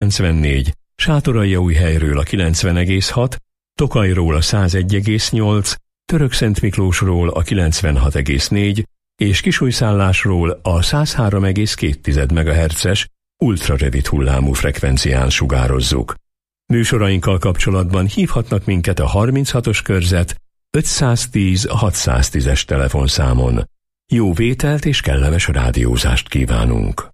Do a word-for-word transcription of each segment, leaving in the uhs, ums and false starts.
kilencvennégy, Sátoraljaújhelyről a kilencven egész hat, Tokajról a száz egy egész nyolc, Törökszentmiklósról a kilencvenhat egész négy és Kisújszállásról a száz három egész két megahertzes ultrarövid hullámú frekvencián sugározzuk. Műsorainkkal kapcsolatban hívhatnak minket a harminchatos körzet ötszáztíz hatszáztízes telefonszámon. Jó vételt és kellemes rádiózást kívánunk!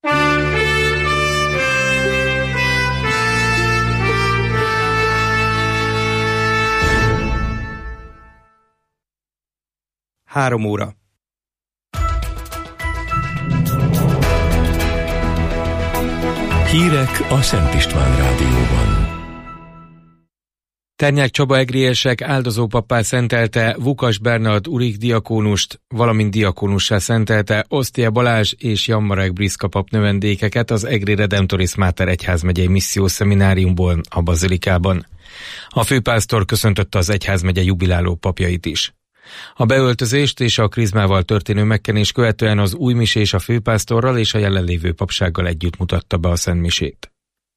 Három óra. Hírek a Szent István Rádióban. Ternyák Csaba egriesek áldozópappá szentelte Vukas Bernard Urik diakónust, valamint diakónussá szentelte Osztia Balázs és Jan Marek Briszka pap növendékeket az Egri Redemptoris Mater egyházmegyei missziós szemináriumból a bazilikában. A főpásztor köszöntötte az egyházmegye jubiláló papjait is. A beöltözést és a krizmával történő megkenés követően az új misés a főpásztorral és a jelenlévő papsággal együtt mutatta be a szentmisét.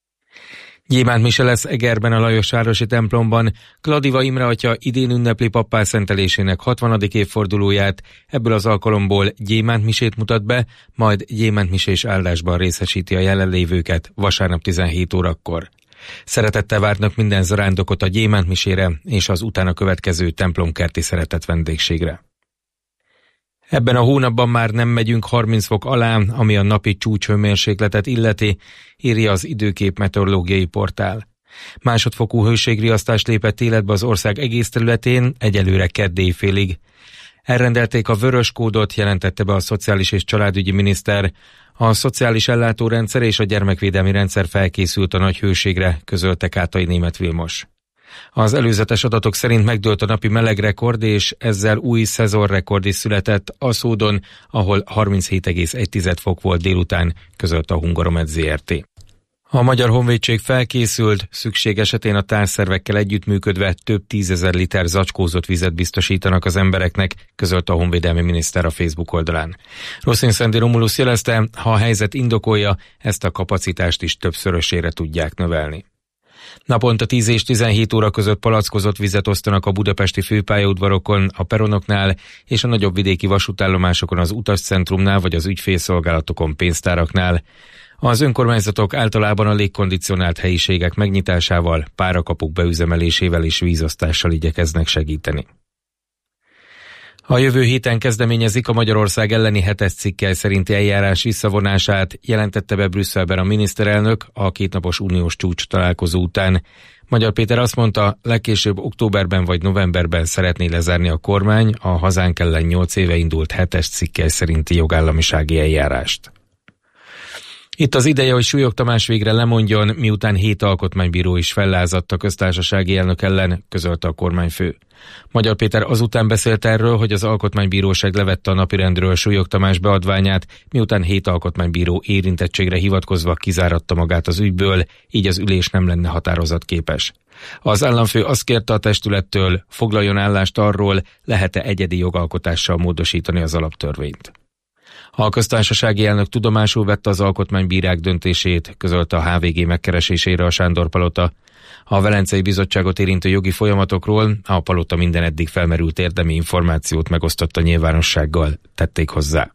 Gyémánt mise lesz Egerben a Lajosvárosi templomban. Kladiva Imre atya idén ünnepli pappá szentelésének hatvanadik évfordulóját, ebből az alkalomból gyémánt misét mutat be, majd gyémánt misés áldásban részesíti a jelenlévőket vasárnap tizenhét órakor. Szeretettel várnak minden zarándokot a gyémánt misére és az utána következő templomkerti szeretett vendégségre. Ebben a hónapban már nem megyünk harminc fok alá, ami a napi csúcshőmérsékletet illeti, írja az Időkép meteorológiai portál. Másodfokú hőségriasztás lépett életbe az ország egész területén, egyelőre kedd éjfélig. Elrendelték a vörös kódot, jelentette be a Szociális és Családügyi miniszter. A szociális ellátórendszer és a gyermekvédelmi rendszer felkészült a nagy hőségre, közölte Kátai Németh Vilmos. Az előzetes adatok szerint megdőlt a napi melegrekord, és ezzel új szezonrekord is született Aszódon, ahol harminchét egész egy fok volt délután, közölte a Hungaromet zé er té. A Magyar Honvédség felkészült, szükség esetén a társszervekkel együttműködve több tízezer liter zacskózott vizet biztosítanak az embereknek, közölte a honvédelmi miniszter a Facebook oldalán. Rosszin Szendi Romulus jelezte, ha a helyzet indokolja, ezt a kapacitást is többszörösére tudják növelni. Naponta tíz és tizenhét óra között palackozott vizet osztanak a budapesti főpályaudvarokon, a peronoknál és a nagyobb vidéki vasútállomásokon, az utascentrumnál vagy az ügyfélszolgálatokon, pénztáraknál. Az önkormányzatok általában a légkondicionált helyiségek megnyitásával, párakapuk beüzemelésével és vízosztással igyekeznek segíteni. A jövő héten kezdeményezik a Magyarország elleni hetes cikkely szerinti eljárás visszavonását, jelentette be Brüsszelben a miniszterelnök a kétnapos uniós csúcs találkozó után. Magyar Péter azt mondta, legkésőbb októberben vagy novemberben szeretné lezárni a kormány a hazánk ellen nyolc éve indult hetes cikkely szerinti jogállamisági eljárást. Itt az ideje, hogy Súlyog Tamás végre lemondjon, miután hét alkotmánybíró is fellázadt a köztársasági elnök ellen, közölte a kormányfő. Magyar Péter azután beszélt erről, hogy az alkotmánybíróság levette a napirendről Súlyog Tamás beadványát, miután hét alkotmánybíró érintettségre hivatkozva kizáratta magát az ügyből, így az ülés nem lenne határozatképes. Az államfő azt kérte a testülettől, foglaljon állást arról, lehet-e egyedi jogalkotással módosítani az alaptörvényt. A köztársasági elnök tudomásul vette az alkotmánybírák döntését, közölte a há vé gé megkeresésére a Sándor Palota. A Velencei Bizottságot érintő jogi folyamatokról a Palota minden eddig felmerült érdemi információt megosztott a nyilvánossággal, tették hozzá.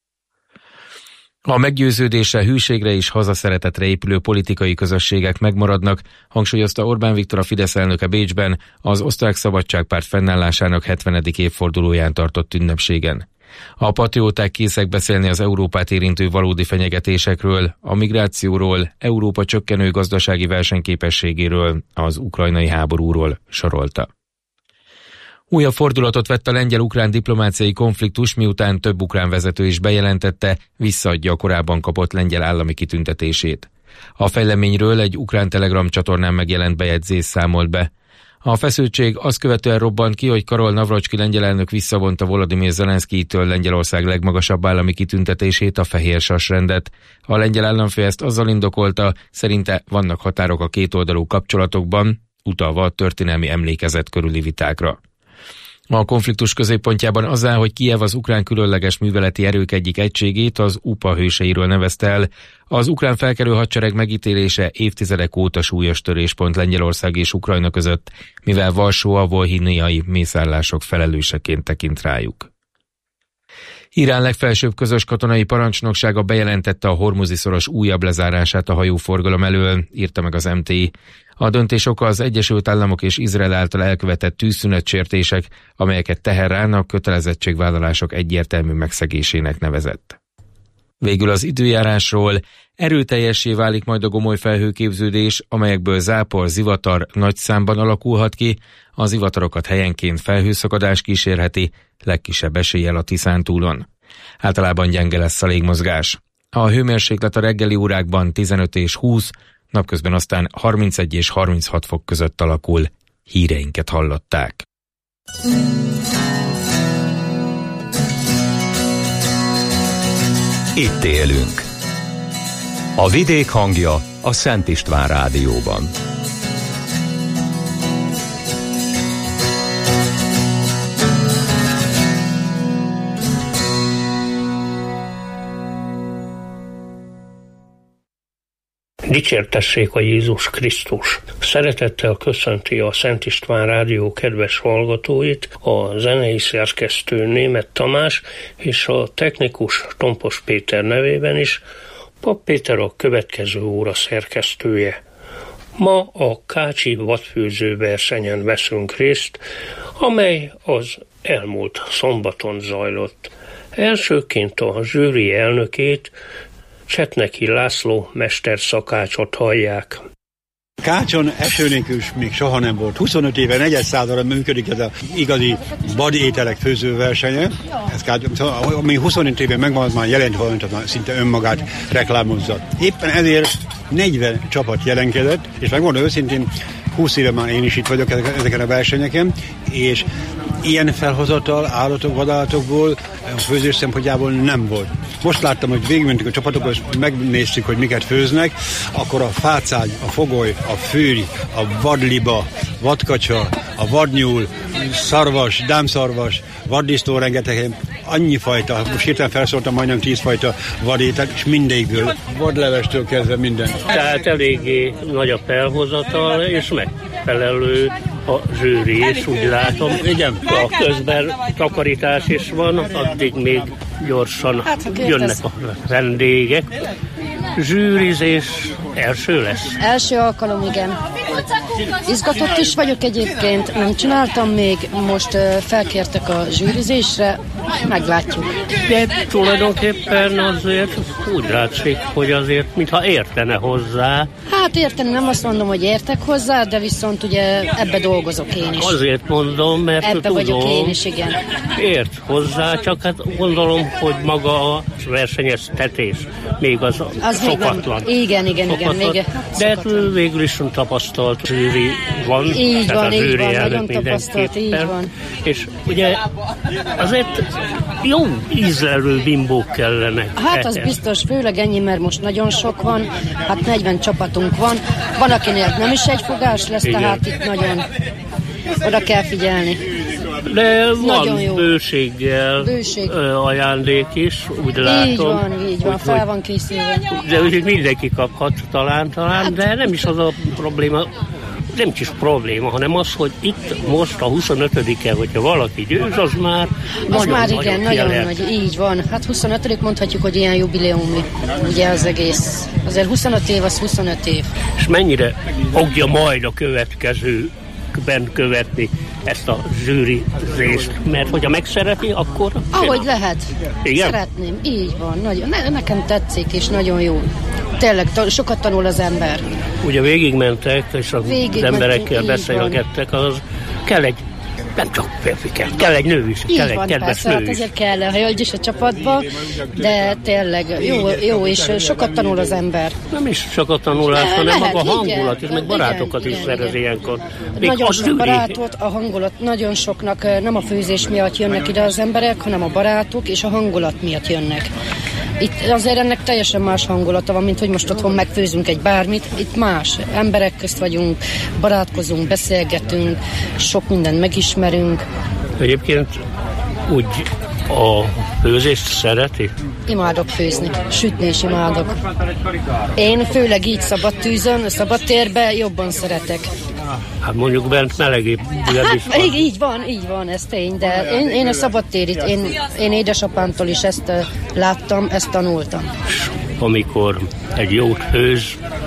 A meggyőződésre, hűségre és hazaszeretetre épülő politikai közösségek megmaradnak, hangsúlyozta Orbán Viktor, a Fidesz elnöke Bécsben az Osztrák Szabadságpárt fennállásának hetvenedik évfordulóján tartott ünnepségen. A patrióták készek beszélni az Európát érintő valódi fenyegetésekről, a migrációról, Európa csökkenő gazdasági versenyképességéről, az ukrajnai háborúról, sorolta. Újabb fordulatot vett a lengyel-ukrán diplomáciai konfliktus, miután több ukrán vezető is bejelentette, visszaadja a korábban kapott lengyel állami kitüntetését. A fejleményről egy ukrán Telegram csatornán megjelent bejegyzés számolt be. A feszültség azt követően robbant ki, hogy Karol Navracski lengyel elnök visszavonta Volodymyr Zelenszkijtől Lengyelország legmagasabb állami kitüntetését, a fehér sasrendet. A lengyel államfő ezt azzal indokolta, szerinte vannak határok a kétoldalú kapcsolatokban, utalva a történelmi emlékezet körüli vitákra. A konfliktus középpontjában az áll, hogy Kijev az ukrán különleges műveleti erők egyik egységét, az u pé á hőseiről nevezte el. Az ukrán felkelő hadsereg megítélése évtizedek óta súlyos töréspont Lengyelország és Ukrajna között, mivel Varsó a volhiniai mészárlások felelőseként tekint rájuk. Irán legfelsőbb közös katonai parancsnoksága bejelentette a Hormuzi-szoros újabb lezárását a hajóforgalom elől, írta meg az em té i. A döntés oka az Egyesült Államok és Izrael által elkövetett tűzszünetsértések, amelyeket Teherán a kötelezettségvállalások egyértelmű megszegésének nevezett. Végül az időjárásról: erőteljessé válik majd a gomoly felhőképződés, amelyekből zápor, zivatar nagy számban alakulhat ki, az zivatarokat helyenként felhőszakadás kísérheti, legkisebb eséllyel a Tiszántúlon. Általában gyenge lesz a légmozgás. A hőmérséklet a reggeli órákban tizenöt és húsz, napközben aztán harmincegy és harminchat fok között alakul. Híreinket hallották. Itt élünk. A vidék hangja a Szent István Rádióban. Dicsértessék a Jézus Krisztus! Szeretettel köszönti a Szent István Rádió kedves hallgatóit a zenei szerkesztő Németh Tamás és a technikus Tompos Péter nevében is, Pap Péter a következő óra szerkesztője. Ma a kácsi vadfőző versenyen veszünk részt, amely az elmúlt szombaton zajlott. Elsőként a zsűri elnökét, Csetneki László mesterszakácsot hallják. Kácson eső nélkül még soha nem volt. huszonöt éve, negyedszázadra működik ez az igazi vadételek főzőversenye. Ez Kácson, ami huszonöt éve megvan, az már jelent valamit, az már szinte önmagát reklámozza. Éppen ezért negyven csapat jelenkedett, és megmondom őszintén, húsz éve már én is itt vagyok ezeken a versenyeken, és ilyen felhozatal állatok, vadállatokból, a főzés szempontjából nem volt. Most láttam, hogy végigmentünk a csapatokból, és megnéztük, hogy miket főznek, akkor a fácágy, a fogoly, a fűrj, a vadliba, vadkacsa, a vadnyúl, szarvas, dámszarvas, vaddisznó rengeteg, annyi fajta, most hirtelen felszóltam majdnem tíz fajta vadétel, és mindegyikből, vadlevestől kezdve minden. Tehát eléggé nagy a felhozatal, és megfelelő a zsűri, és úgy látom, igen. A közben takarítás is van, addig még gyorsan hát, jönnek a vendégek. Zsűrizés első lesz? Első alkalom, igen. Izgatott is vagyok egyébként, nem csináltam még, most uh, felkértek a zsűrizésre, meglátjuk. De tulajdonképpen azért úgy látszik, hogy azért, mintha értene hozzá. Hát érteni nem azt mondom, hogy értek hozzá, de viszont ugye ebbe dolgozok én is. Azért mondom, mert ebbe tudom, vagyok én is, igen. Ért hozzá, csak hát gondolom, hogy maga a versenyeztetés még az, az szokatlan. Még igen, igen, igen. Még de végül is tapasztalt zsűri van. Így van, így van, nagyon tapasztalt, így van. És ugye azért jó ízlelő bimbók kellenek. Hát az biztos, főleg ennyi, mert most nagyon sok van, hát negyven csapatunk van. Van, akinek nem is egy fogás lesz, igen. Tehát itt nagyon oda kell figyelni. De van bőséggel Bőség. ajándék is, úgy látom. Így van, így van, úgy, fel van készülve. De úgy mindenki kaphat talán, talán, hát, de nem is az a probléma, nem is probléma, hanem az, hogy itt most a huszonötödike, hogyha valaki győz, az már az nagyon már igen, nagyon jelent. Nagy, így van. Hát huszonötödik mondhatjuk, hogy ilyen jubileumi, ugye az egész. Azért huszonöt év, az huszonöt év. És mennyire fogja majd a következő ben követni ezt a zsűrizést, mert hogyha megszereti, akkor... Ahogy csinál. Lehet. Igen? Szeretném, így van. Nagyon, ne, nekem tetszik, és nagyon jó. Tényleg, ta, sokat tanul az ember. Ugye végigmentek, és az Végig emberekkel beszélgettek, az kell egy, nem csak férfi kell, kell egy nő is, így kell van, egy kedves persze, nő hát is. ezért kell a hölgy is a csapatba, de tényleg jó, jó, és sokat tanul az ember. Nem is csak a tanulás, de hanem lehet, maga a hangulat, igen, és meg barátokat igen, is szerez igen. ilyenkor. Még nagyon sok zsűri... barátot, a hangulat, nagyon soknak nem a főzés miatt jönnek ide az emberek, hanem a barátok és a hangulat miatt jönnek. Itt azért ennek teljesen más hangulata van, mint hogy most otthon megfőzünk egy bármit. Itt más. Emberek közt vagyunk, barátkozunk, beszélgetünk, sok mindent megismerünk. Egyébként úgy a főzést szereti? Imádok főzni, sütni is imádok. Én főleg így szabad tűzön, szabad térben jobban szeretek. Hát mondjuk bent melegébb. így, így van, így van, ez tény, de én, én a szabad térit, én, én édesapámtól is ezt uh, láttam, ezt tanultam. Amikor egy jót főz,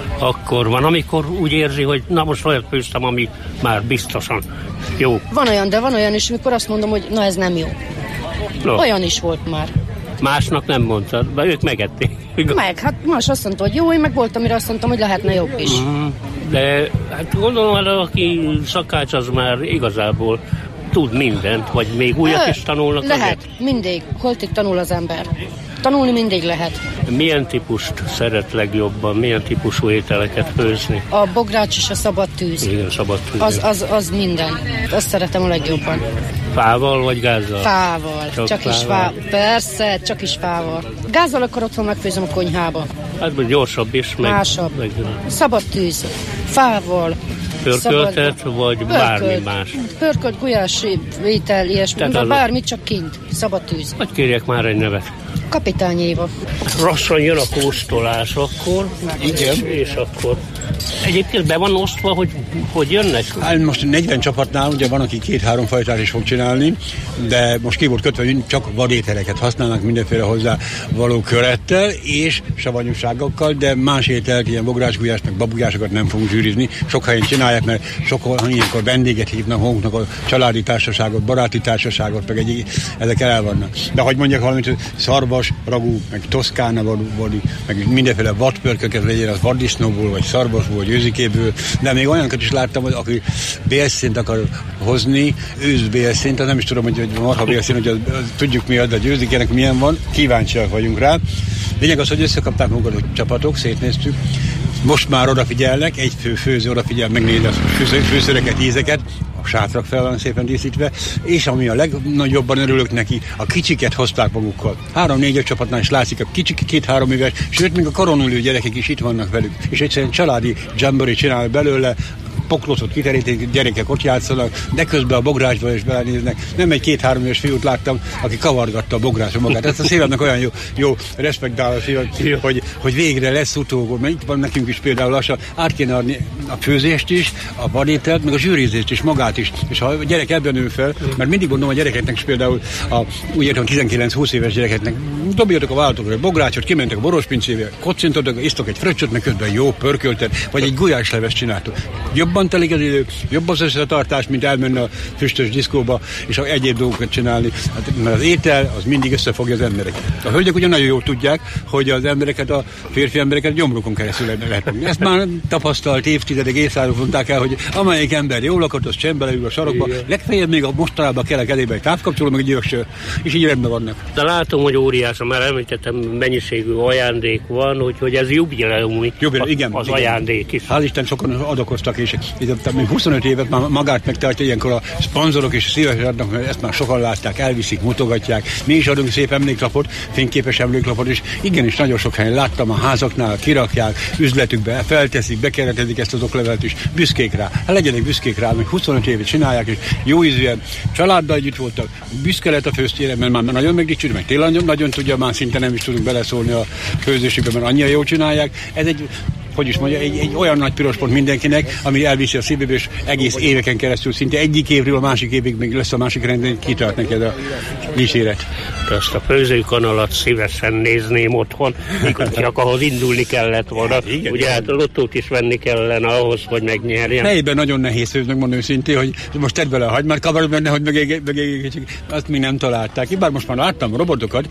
akkor van, amikor úgy érzi, hogy na most olyat főztem, ami már biztosan jó. Van olyan, de van olyan is, amikor azt mondom, hogy na ez nem jó. No. Olyan is volt már. Másnak nem mondtad, de ők megették. Meg, hát más azt mondta, hogy jó, én meg volt, amire azt mondtam, hogy lehetne jobb is. Mm, de hát gondolom, hogy aki szakács, az már igazából tud mindent, vagy még újat is tanulnak. Lehet, azért? Mindig. Holtig tanul az ember. Tanulni mindig lehet. Milyen típust szeret legjobban? Milyen típusú ételeket főzni? A bogrács és a szabad tűz. Igen, szabad tűz. Az, az, az minden. Azt szeretem a legjobban. Fával vagy gázzal? Fával. Csak, csak fával. Is fával. Persze, csak is fával. Gázzal akkor otthon megfőzöm a konyhába. Hát gyorsabb is. Meg, Másabb. Meg... Szabad tűz. Fával. Pörköltet, szabad... vagy Pörkölt. Bármi más? Pörkölt, gulyás étel, ilyesmi. A... Bármit, csak kint. Szabad tűz. Vagy kérjek már egy nevet. Kapitány Éva. Lassan jön a kóstolás akkor. Igen. És akkor egyébként be van osztva, hogy, hogy jönnek? Hát most negyven csapatnál ugye van, aki két-három fajtát is fog csinálni, de most ki volt kötve, hogy csak vadételeket használnak mindenféle hozzá való körettel és savanyúságokkal, de más ételt, ilyen bográcsgulyást, meg babugásokat nem fogunk zsűrizni. Sok helyen csinálják, mert sokkal ilyenkor vendéget hívnak maguknak, a családi társaságot, baráti társaságot, meg egy, ezek el vannak. De hogy mondjak valamit, hogy szarvas, ragú, meg toszkána vadi, meg mindenféle vadpörköket legyen, az vaddisznóból, vagy szarvasból, vagy őzikéből, de még olyanokat is láttam, hogy aki bélszint akar hozni, őszbélszint, nem is tudom, hogy marha bélszint, hogy az, az, tudjuk mi az, de őzikének milyen van, kíváncsiak vagyunk rá. Lényeg az, hogy összekapták magukat a csapatok, szétnéztük, most már odafigyelnek, egy fő főző odafigyel, megnézi a főző, főszereket, ízeket, a sátrak fel van szépen díszítve, és ami a legnagyobban örülök neki, a kicsiket hozták magukkal. Három-négy csapatnál is látszik, a kicsik két-három éves, sőt, még a koronulő gyerekek is itt vannak velük, és egyszerűen családi jamboree csinál belőle, poklotot kiterítik, gyerekek ott játszanak, de közben a bográcsba is belenéznek. Nem egy két-három éves fiút láttam, aki kavargatta a bográcsba magát. Ezt a szívemnek olyan jó, jó respektál a szívem, hogy, hogy végre lesz utógó, mert itt van nekünk is például lassan, át kéne adni a főzést is, a vadételt, meg a zsűrizést is, magát is. És ha a gyerek ebben nő fel, mert mindig gondolom a gyerekeknek is például, a, úgy értem tizenkilenc-húsz éves gyerekeknek, dobjatok a vállalatokra egy bográcsot, kimentek a borospincébe, kocintotok, isztok egy fröccsöt, meg közben jó pörköltet, vagy egy gulyáslevest csináltok. Jobban telik az idő, jobb az összetartás, mint elmenni a füstös diszkóba, és egyéb dolgokat csinálni. Hát, mert az étel, az mindig összefogja az embereket. A hölgyek ugyan nagyon jól tudják, hogy az embereket, a férfi embereket gyomrukon keresztül lehet fogni. Ezt már tapasztalt évtizedek, évszázadok mondták el, hogy amelyik ember jól lakott, az csendbe leül a sarokba, legfeljebb még a mostanában kelek elébe egy távkapcsoló, meg egy gyöksör, és így rendben vannak. De látom, hogy óriás, már említettem, mennyiségű ajándék van, úgyhogy ez jubileumi, Jubileum, igen, az igen. ajándék is. Hál' Isten sokan adakoztak, és még huszonöt évet már magát megtartja, ilyenkor a szponzorok is szívesen adnak, mert ezt már sokan látták, elviszik, mutogatják. Mi is adunk szép emléklapot, fényképes emléklapot, és igenis nagyon sok helyen láttam a házaknál, kirakják, üzletükbe, felteszik, bekeretezik ezt az oklevelet is, büszkék rá. Hát legyenek büszkék rá, még huszonöt évet csinálják, és jó ízűen, családdal együtt voltak, büszke lett a főztére, mert már nagyon megdicsődik, meg tényleg nagyon, nagyon tudja, már szinte nem is tudunk beleszólni a főzésükbe, mert annyira jól csinálják. Ez egy hogy is mondja, egy, egy olyan nagy piros pont mindenkinek, ami elviszi a szívébe, és egész éveken keresztül, szinte egyik évről a másik évig még lesz a másik rendben, kitart neked a dicséret. Ezt a főzőkanalat szívesen nézném otthon, mikor csak ahhoz indulni kellett volna. Igen, ugye hát lottót is venni kellene ahhoz, hogy megnyerjen. Helyben nagyon nehéz főzni, megmondom őszintén, hogy most tedd bele a hagymát, kavarod benne, hogy megégítsük. Azt még nem találták. Bár most már láttam a robotokat,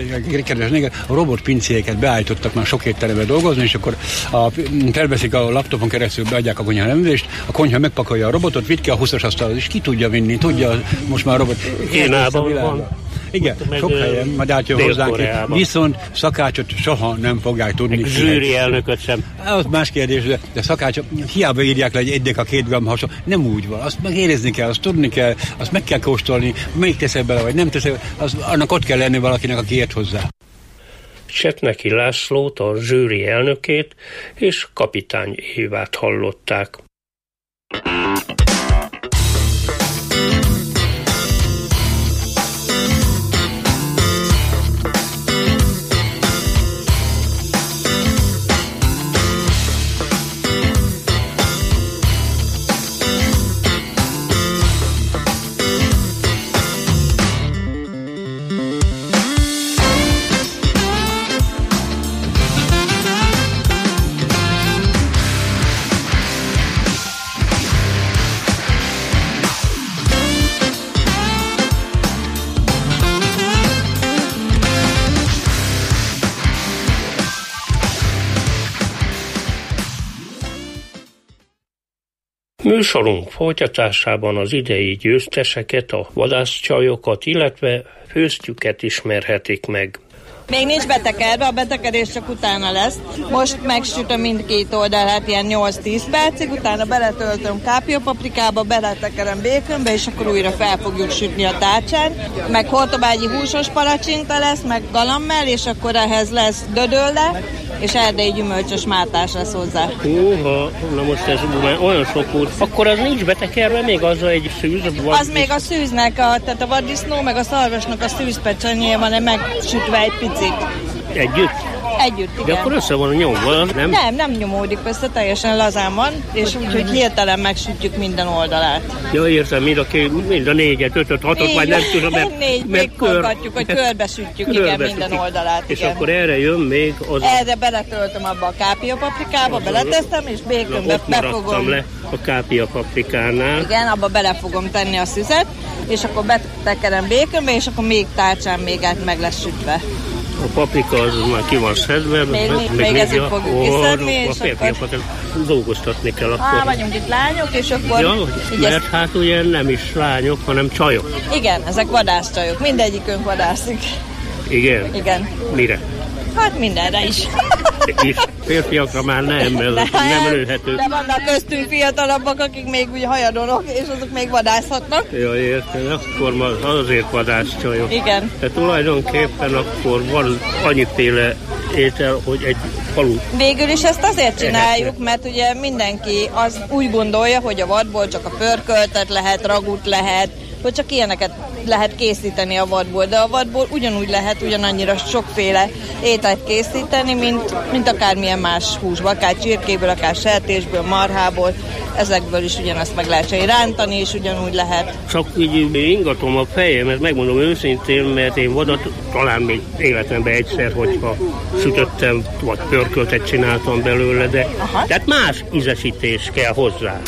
a robot pincéket beállítottak már sok étterembe dolgozni, és akkor a felveszik a laptopon keresztül, beadják a konyha nemzést, a konyha megpakolja a robotot, vitt ki a húszas asztalhoz, és ki tudja vinni, tudja most már a robot. Kínában van. Igen, sok helyen, majd átjön hozzánk, viszont szakácsot soha nem fogják tudni. Zsűri elnököt sem. Az más kérdés, de, de szakácsot hiába írják le egy egyek a két gramm hasonló, nem úgy van. Azt megérezni kell, azt tudni kell, azt meg kell kóstolni, melyik teszed bele, vagy nem teszed, az, annak ott kell lenni valakinek, aki ért hozzá. Csetneki Lászlót, a zsűri elnökét, és Kapitány Évát hallották. Műsorunk folytatásában az idei győzteseket, a vadászcsajokat, illetve főztjüket ismerhetik meg. Még nincs betekerve, a betekerés csak utána lesz. Most megsütöm mindkét oldalát ilyen nyolc-tíz percig, utána beletöltöm kápiapaprikába, beletekerem békönbe, és akkor újra fel fogjuk sütni a tárcsán. Meg hortobágyi húsos palacsinta lesz, meg galambmell, és akkor ehhez lesz dödölle, és erdélyi gyümölcsös mártás lesz hozzá. Húha, na most ez olyan sok út. Akkor az nincs betekerve, még az egy szűz? Vad... Az még a szűznek, a, tehát a vaddisznó, meg a szarvasnak a szűzpecsenyéje van megsütve egy picit. Együtt? Együtt, igen. De akkor össze van nyomva, nem? Nem, nem nyomódik össze, teljesen lazán van, és úgyhogy hirtelen megsütjük minden oldalát. Ja, értem, mind a, két, mind a négyet, ötöt, hatot, Négy, vagy nem tudom, mert... Négy, még forgatjuk, hogy körbe sütjük, igen, minden oldalát. És igen. akkor erre jön még az... Erre beletöltöm abba a kápiapaprikába, beleteszem, és békönbe befogom. le a kápiapaprikánál. Igen, abba bele fogom tenni a szüzet, és akkor betekerem békönbe, és akkor még tárcsán még át meg lesz sütve. A paprika az már ki van szedve. Még, még, még ezért fogjuk oh, kiszedni, és a férfiakat akkor... dolgoztatni kell akkor. Á, vagyunk itt lányok, és akkor... Ja, mert ezt... hát ugye nem is lányok, hanem csajok. Igen, ezek vadászcsajok. Mindegyikünk vadászik. Igen? Igen. Mire? Hát mindenre is. És férfiakra már nem, mert nem, nem lőhető. De vannak köztünk fiatalabbak, akik még úgy hajadonok, és azok még vadászhatnak. Ja, értem, akkor már azért vadászcsajok. Igen. De tulajdonképpen akkor van annyiféle étel, hogy egy falu. Végül is ezt azért csináljuk, mert ugye mindenki az úgy gondolja, hogy a vadból csak a pörköltet lehet, ragut lehet, hogy csak ilyeneket lehet készíteni a vadból, de a vadból ugyanúgy lehet ugyanannyira sokféle ételt készíteni, mint, mint akármilyen más húsból, akár csirkéből, akár sertésből, marhából, ezekből is ugyanazt meg lehet rántani, és ugyanúgy lehet. Csak így ingatom a fejemet, megmondom őszintén, mert én vadat talán még életemben egyszer, hogyha sütöttem, vagy pörköltet csináltam belőle, de aha. Tehát más ízesítés kell hozzá.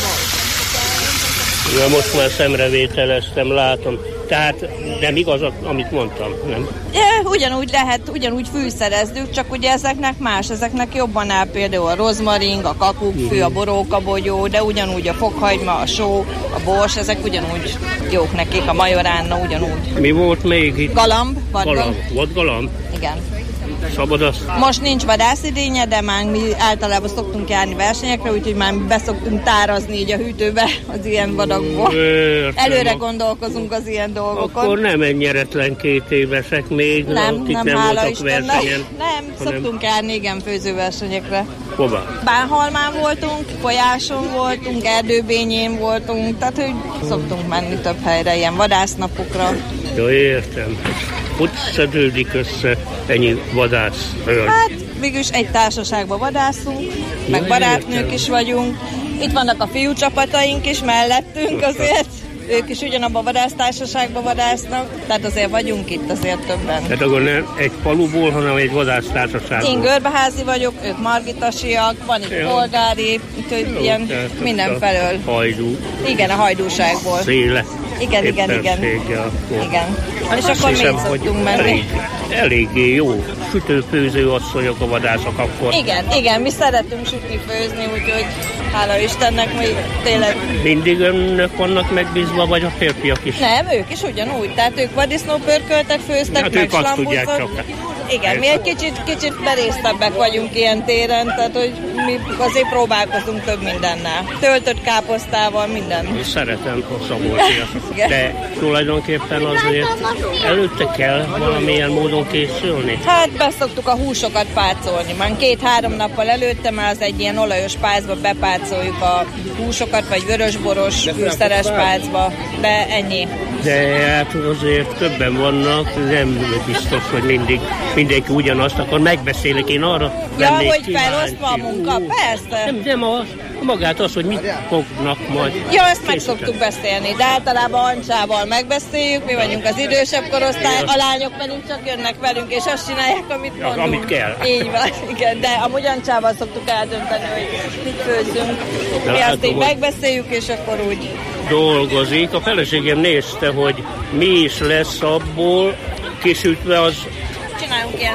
Ja, most már szemrevételeztem, látom. Tehát nem igaz, amit mondtam, nem? Ja, ugyanúgy lehet, ugyanúgy fűszerezzük, csak ugye ezeknek más, ezeknek jobban áll például a rozmaring, a kakukkfű, a borókabogyó, de ugyanúgy a fokhagyma, a só, a bors, ezek ugyanúgy jók nekik, a majoránna ugyanúgy. Mi volt még itt? Galamb, vadgalamb. Galamb, vadgalamb? Igen. Szabad azt? Most nincs vadászidénye, de már mi általában szoktunk járni versenyekre, úgyhogy már beszoktunk tárazni így a hűtőbe az ilyen vadakból. Értem. Előre gondolkozunk az ilyen dolgokon. Akkor nem ennyieretlen két évesek még, nem, akik nem, nem hála voltak Istennek. versenyen. Nem, hanem... szoktunk járni igen főzőversenyekre. Hova? Bánhalmán voltunk, Folyáson voltunk, Erdőbényén voltunk, tehát hogy szoktunk menni több helyre, ilyen vadásznapokra. Jó, értem. Hogy szedődik össze ennyi vadász? Hát mégis egy társaságban vadászunk, ja, meg barátnők is vagyunk. Itt vannak a fiú csapataink is mellettünk azért. Ők is ugyanabban a vadásztársaságban vadásznak, tehát azért vagyunk itt azért többen. Tehát akkor nem egy faluból, hanem egy vadásztársaságból. Én Görbeházi vagyok, ők margitasiak, van itt ja. polgári, úgyhogy ilyen mindenfelől. Hajdú. Igen, a hajdúságból. Széle. Igen, igen, igen. Akkor. Igen. És akkor mi szoktunk menni. Elég, eléggé jó sütőfőző asszonyok a vadászok akkor. Igen, igen, mi szeretünk sütni, főzni, úgyhogy hála Istennek, mi tényleg... Mindig önök vannak megbízva, vagy a férfiak is? Nem, ők is ugyanúgy, tehát ők vaddisznópörköltet főztek, hát meg slambusot. Igen, mi egy kicsit, kicsit berésztebbek vagyunk ilyen téren, tehát hogy mi azért próbálkozunk több mindennel. Töltött káposztával, minden. Én szeretem a szabolcsiat, de tulajdonképpen azért előtte kell valamilyen módon készülni? Hát beszoktuk a húsokat pácolni. Már két-három nappal előtte már az egy ilyen olajos pácba bepácoljuk a húsokat, vagy vörösboros, fűszeres pácba, de ennyi. De hát azért többen vannak, nem biztos, hogy mindig mindenki ugyanazt, akkor megbeszélek, én arra ja, hogy felosztva a munka, persze. Nem, nem a, a magát az, hogy mit fognak majd. Ja, ezt meg szoktuk beszélni, de általában Ancsával megbeszéljük, mi vagyunk az idősebb korosztály, a lányok pedig csak jönnek velünk, és azt csinálják, amit mondunk. Ja, amit kell. Így van, igen, de amúgy Ancsával szoktuk eldönteni, hogy mit főzünk. Mi hát, azt így megbeszéljük, és akkor úgy dolgozik. A feleségem nézte, hogy mi is lesz abból, kisütve az... Csinálunk ilyen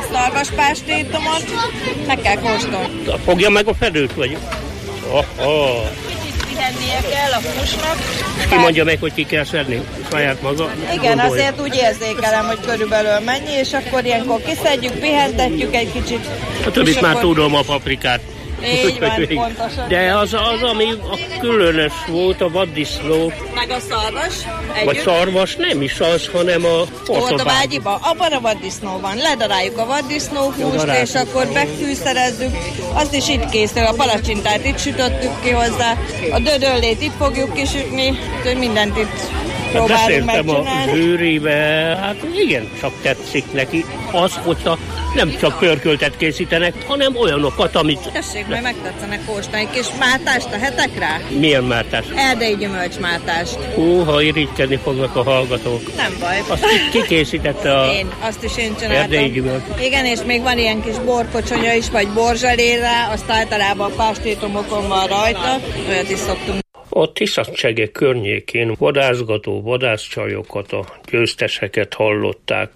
szarvaspástétomot, meg kell kóstolni. Fogja meg a fedőt, vagy? Aha. pihennie kell a húsnak. Ki mondja meg, hogy ki kell szedni saját maga? Igen, gondolja. azért úgy érzékelem, hogy körülbelül mennyi, és akkor ilyenkor kiszedjük, pihentetjük egy kicsit. A többit már akkor... tudom, a paprikát. Így van, pontosan. De az, az, ami a különös volt, a vaddisznó. Meg a szarvas együtt. Vagy szarvas nem is az, hanem a Portobágyiba. Abban a vaddisznó van. Ledaráljuk a vaddisznó húst, és akkor megfűszerezzük. Azt is itt készül. A palacsintát itt sütöttük ki hozzá. A dödöllét itt fogjuk kisütni. Mindent itt próbálunk megcsinálni. A zsűribe, hát igen, csak tetszik neki az, hogyha nem csak pörköltet készítenek, hanem olyanokat, amit... Tessék, majd megtetszenek kóstolni. Kis mátást tehetek rá? Milyen mátást? Erdélyi gyümölcsmátást. Hú, ha irigykedni fognak a hallgatók. Nem baj. Azt ki, ki készítette a... Én, azt is én csináltam. Erdélyi gyümölcs. Igen, és még van ilyen kis borkocsonya is, vagy borzselé rá, azt általában pástétomokon van rajta, olyat is szoktunk. A Tiszacsege környékén vadászgató vadászcsajokat, a győzteseket hallották.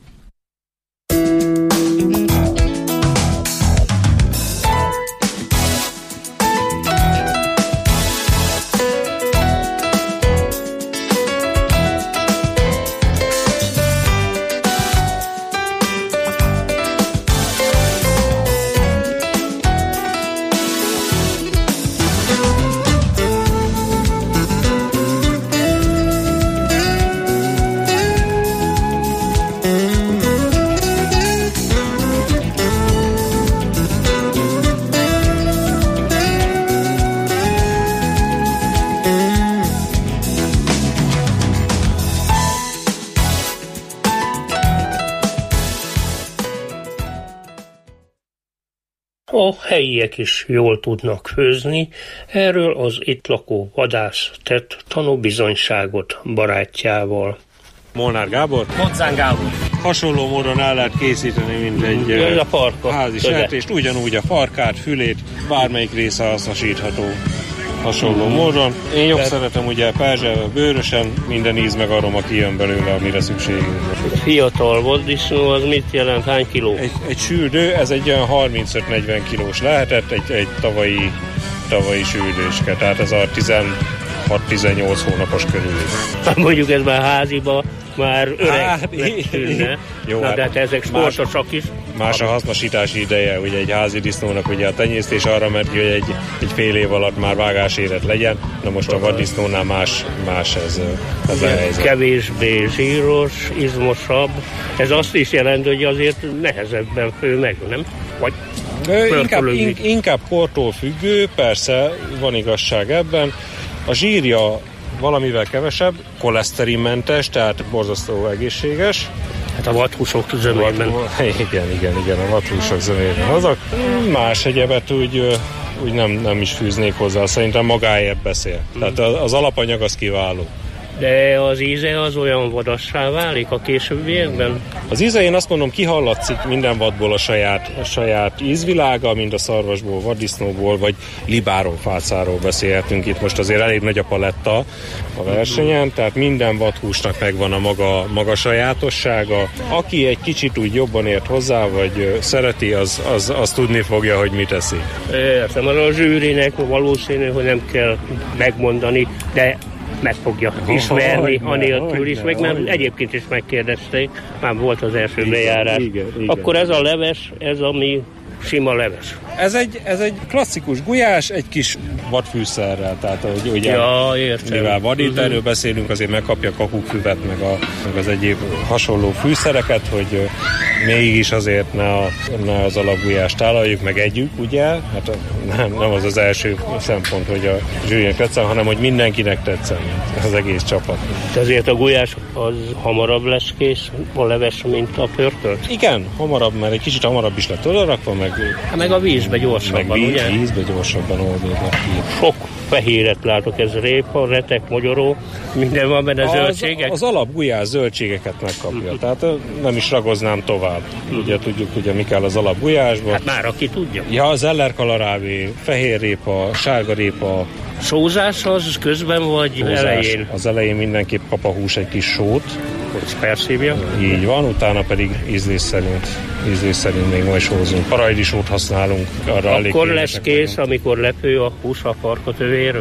A helyiek is jól tudnak főzni, erről az itt lakó vadász tett tanúbizonyságot barátjával. Molnár Gábor. Hozzánk Gábor. Hasonló módon el lehet készíteni, mint egy a farka, házi sertést, ugyanúgy a farkát, fülét, bármelyik része hasznosítható hasonló módon. Én jobb szeretem ugye perzselve, bőrösen, minden íz meg aroma kijön belőle, amire szükségünk. Fiatal vaddisznó, az mit jelent? Hány kiló? Egy, egy süldő, ez egy olyan harmincöt-negyven kilós lehetett, egy, egy tavalyi, tavalyi süldőske, tehát ez a tizenhat-tizennyolc hónapos körül. Hát mondjuk ez már háziba, már öreg hát, tűnne. Jó, na, hát de hát ezek sportosak is. Más a hasznosítási ideje, ugye egy házi disznónak ugye a tenyésztés arra, mert hogy egy, egy fél év alatt már vágáséret legyen, na most a vaddisznónál más, más ez, ez a helyzet. Kevésbé zsíros, izmosabb, ez azt is jelenti, hogy azért nehezebben fő meg, nem? Vagy inkább, in, inkább kortól függő, persze van igazság ebben. A zsírja valamivel kevesebb, koleszterinmentes, tehát borzasztó egészséges. Hát a vadhúsok zömében. Igen, igen, igen, a vadhúsok zömében. Azok más egyebet úgy, úgy nem, nem is fűznék hozzá, szerintem magáért beszél. Tehát az alapanyag az kiváló. De az íze az olyan vadassá válik a későbbiekben? Az íze, én azt mondom, kihallatszik minden vadból a saját, a saját ízvilága, mind a szarvasból, vaddisznóból, vagy libáronfácáról beszélhetünk. Itt most azért elég nagy a paletta a versenyen, tehát minden vadhúsnak megvan a maga, maga sajátossága. Aki egy kicsit úgy jobban ért hozzá, vagy szereti, az, az, az tudni fogja, hogy mit eszik. Értem, a zsűrinek valószínű, hogy nem kell megmondani, de meg fogja ismerni, oh, anélkül is, meg már egyébként is megkérdezték, már volt az első igen, bejárás. Igen, igen, Akkor ez a leves, ez ami sima leves. Ez egy, ez egy klasszikus gulyás, egy kis vadfűszerrel, tehát hogy ugye, ja, értem. Mivel vadít, erről beszélünk, azért megkapja a kakukfüvet, meg, a, meg az egyéb hasonló fűszereket, hogy mégis azért ne, a, ne az alapgulyást tálaljuk, meg együk, ugye? Hát nem, nem az az első szempont, hogy a zsűrinek tetszen, hanem hogy mindenkinek tetszen, az egész csapat. De azért a gulyás az hamarabb lesz kész, a leves, mint a pörkölt? Igen, hamarabb, mert egy kicsit hamarabb is lett odarakva, meg... Hát meg a vízbe gyorsabban, meg víz, ugye? vízbe gyorsabban oldódnak ki. Sok fehéret látok, ez répa, retek, mogyoró, minden van benne, az, zöldségek? Az alapgulyás zöldségeket megkapja, tehát nem is ragoznám tovább. Ugye tudjuk, ugye mi kell az alapgulyásban. Hát már aki tudja. Ja, az ellerkalarávé, fehér répa, sárga répa. Sózás az közben vagy Sózás. elején? Az elején mindenképp kap a hús egy kis sót. Hogy perszívja. Így van, utána pedig ízlés szerint, ízlés szerint még majd sózunk. Parajdi sót használunk. Arra Akkor lesz kész, vagyunk. Amikor lepő a hús a farkatövéről?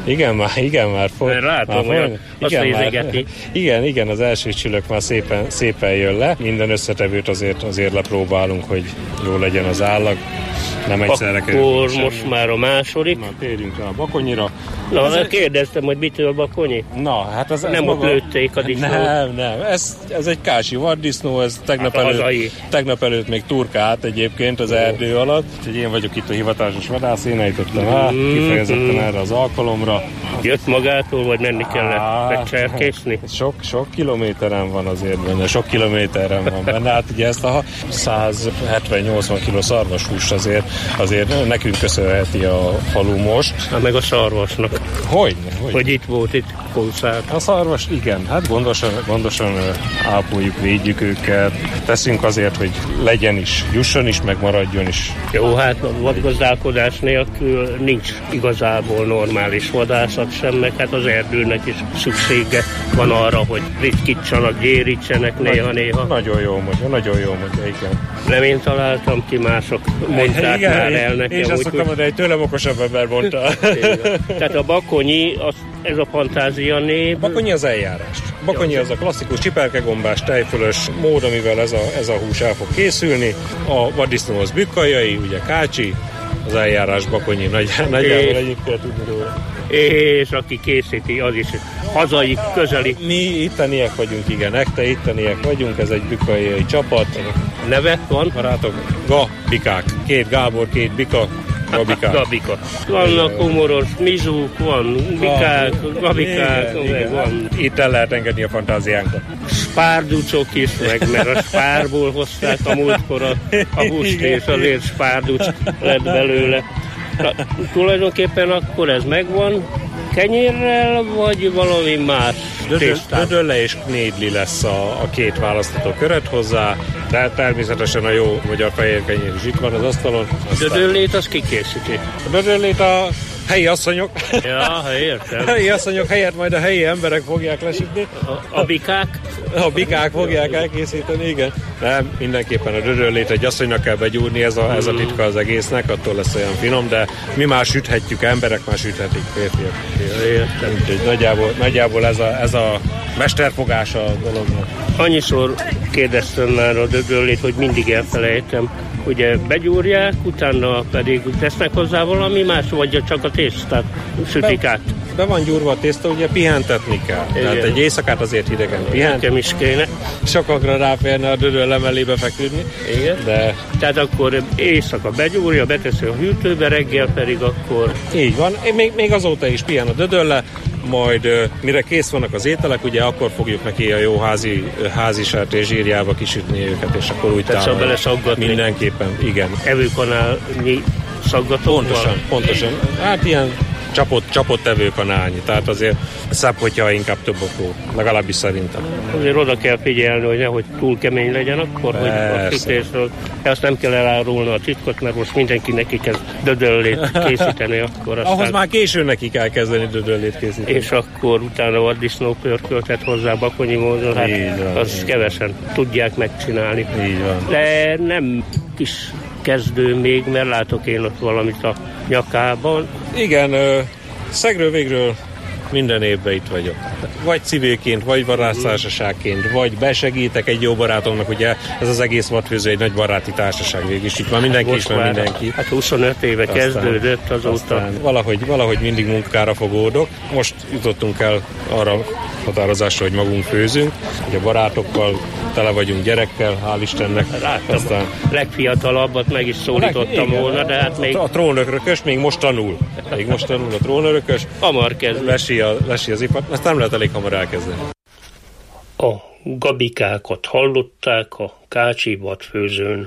Igen, már, igen, már foly. Látom, már foly, azt nézegeti. Igen, igen, az első csillag már szépen, szépen jön le. Minden összetevőt azért, azért lepróbálunk, hogy jó legyen az állag. Nem egyszerre Akkor most már a második. Na, térjünk rá a bakonyira. Na, ez kérdeztem, hogy mitől bakonyi? Na, hát az... Nem ott lőtték a disznót. Nem, nem. Ez, ez egy kási vaddisznó, ez tegnap, hát előtt, tegnap előtt még turkált egyébként az erdő alatt. Úgyhogy én vagyok itt a hivatásos vadász, én ejtöttem át, kifejezetten erre az alkalomra. Jött magától, vagy menni kellett megcserkészni? Sok, sok kilométeren van azért benne, sok kilométeren van benne. Hát ugye ezt a száz hetven-nyolcvan kiló szarvashús azért, azért nekünk köszönheti a falu most. Hát meg a szarvasnak. Hogyne, hogyne. Hogy itt volt, itt konszált. A szarvas, igen, hát gondosan, gondosan ápoljuk, védjük őket. Teszünk azért, hogy legyen is, jusson is, meg maradjon is. Jó, hát a vadgazdálkodás nélkül nincs igazából normális vadászat sem, meg hát az erdőnek is szüksége van arra, hogy ritkítsanak, gyérítsenek néha-néha. Nagyon jó mondja, nagyon jó mondja, igen. Nem én találtam ki, mások mondták igen, már el nekem. Én sem szoktam mondani, hogy tőlem okosabb ember mondta. Tehát a bakonyi, az, ez a fantázia név. Bakonyi az eljárás. Bakonyi az a klasszikus csiperkegombás, tejfölös mód, amivel ez a, ez a hús el fog készülni. A vaddisznó az bükkajai, ugye kácsi, az eljárás bakonyi, nagy, nagyjából egyik kell tudni róla. És aki készíti, az is hazai, közeli. Mi itteniek vagyunk, igen, ekte itteniek vagyunk, ez egy bükkajai csapat. Neve van? Barátok, Gabikák, két Gábor, két Bika, Gabikák. Gabika. Vannak humoros mizsúk, van bikák, gabikák, meg van. Itt el lehet engedni a fantáziánkat. Spárducok is, meg mert a spárból hozták a múltkor a, a húst, és azért spárduc lett belőle. Na, tulajdonképpen akkor ez megvan, kenyérrel, vagy valami más tésztát? Dödölle és knédli lesz a, a két választható köret hozzá, de természetesen a jó magyar fehér kenyér is itt van az asztalon. Dödöllét az kikészíti? A dödöllét a helyi asszonyok. Ja, értem. Helyi asszonyok helyett majd a helyi emberek fogják lesütni. A, a bikák? A bikák fogják elkészíteni, igen. Nem, mindenképpen a dödöllét egy asszonynak kell begyúrni, ez a, ez a titka az egésznek, attól lesz olyan finom, de mi már süthetjük, emberek már süthetik, férfiak. Értem. Úgyhogy nagyjából, nagyjából ez, a, ez a mesterfogása a dolognak. Annyiszor kérdeztem már a dödöllét, hogy mindig elfelejtem. Ugye begyúrják, utána pedig tesznek hozzá valami más, vagy csak a tésztát sütik át? Be van gyúrva a tészta, ugye pihentetni kell. Igen. Tehát egy éjszakát azért hidegen pihent. Nekem is kéne. Sokakra ráférne a dödölle mellébe feküdni. Igen. De... Tehát akkor éjszaka begyúrja, beteszi a hűtőbe, reggel pedig akkor... Így van. Még, még azóta is pihen a dödölle, majd mire kész vannak az ételek, ugye akkor fogjuk neki a jó házi, házi sertés zsírjába kisütni őket, és akkor úgy tehát bele szaggatni. Mindenképpen, igen. Evőkanálnyi szaggatóval? Pontosan, pontosan. Hát ilyen csapott, csapott evőkanálnyi, tehát azért szebb, hogyha inkább több okó, legalábbis szerintem. Azért oda kell figyelni, hogy nehogy túl kemény legyen akkor, persze, hogy a sütésről. Azt nem kell elárulni a titkot, mert most mindenki neki kezd dödöllét készíteni. Akkor aztán... Ahhoz már későn neki kell kezdeni dödöllét készíteni. És akkor utána vaddisznó pörköltet hozzá bakonyi módon, hát van, azt kevesen tudják megcsinálni. Így van. De nem kis kezdő még, mert látok én ott valamit a nyakában. Igen, szegről végről minden évben itt vagyok. Vagy civilként, vagy vadásztársaságként, vagy besegítek egy jó barátomnak, ugye ez az egész vadfőző egy nagy baráti társaság végig is. Itt már mindenki ismer mindenki. Hát huszonöt éve aztán, kezdődött azóta. Valahogy, valahogy mindig munkára fogódok. Most jutottunk el arra határozásra, hogy magunk főzünk. Ugye barátokkal tele vagyunk gyerekkel, hál' Istennek. Láttam, aztán... legfiatalabbat meg is szólítottam leg, volna, de hát még... A trónörökös még most tanul. Még most tanul a trónörökös. Hamar kezd. Lesi, a, lesi az ipart, ezt nem lehet elég hamar elkezdeni. A gabikákat hallották a kácsi vadfőzőn.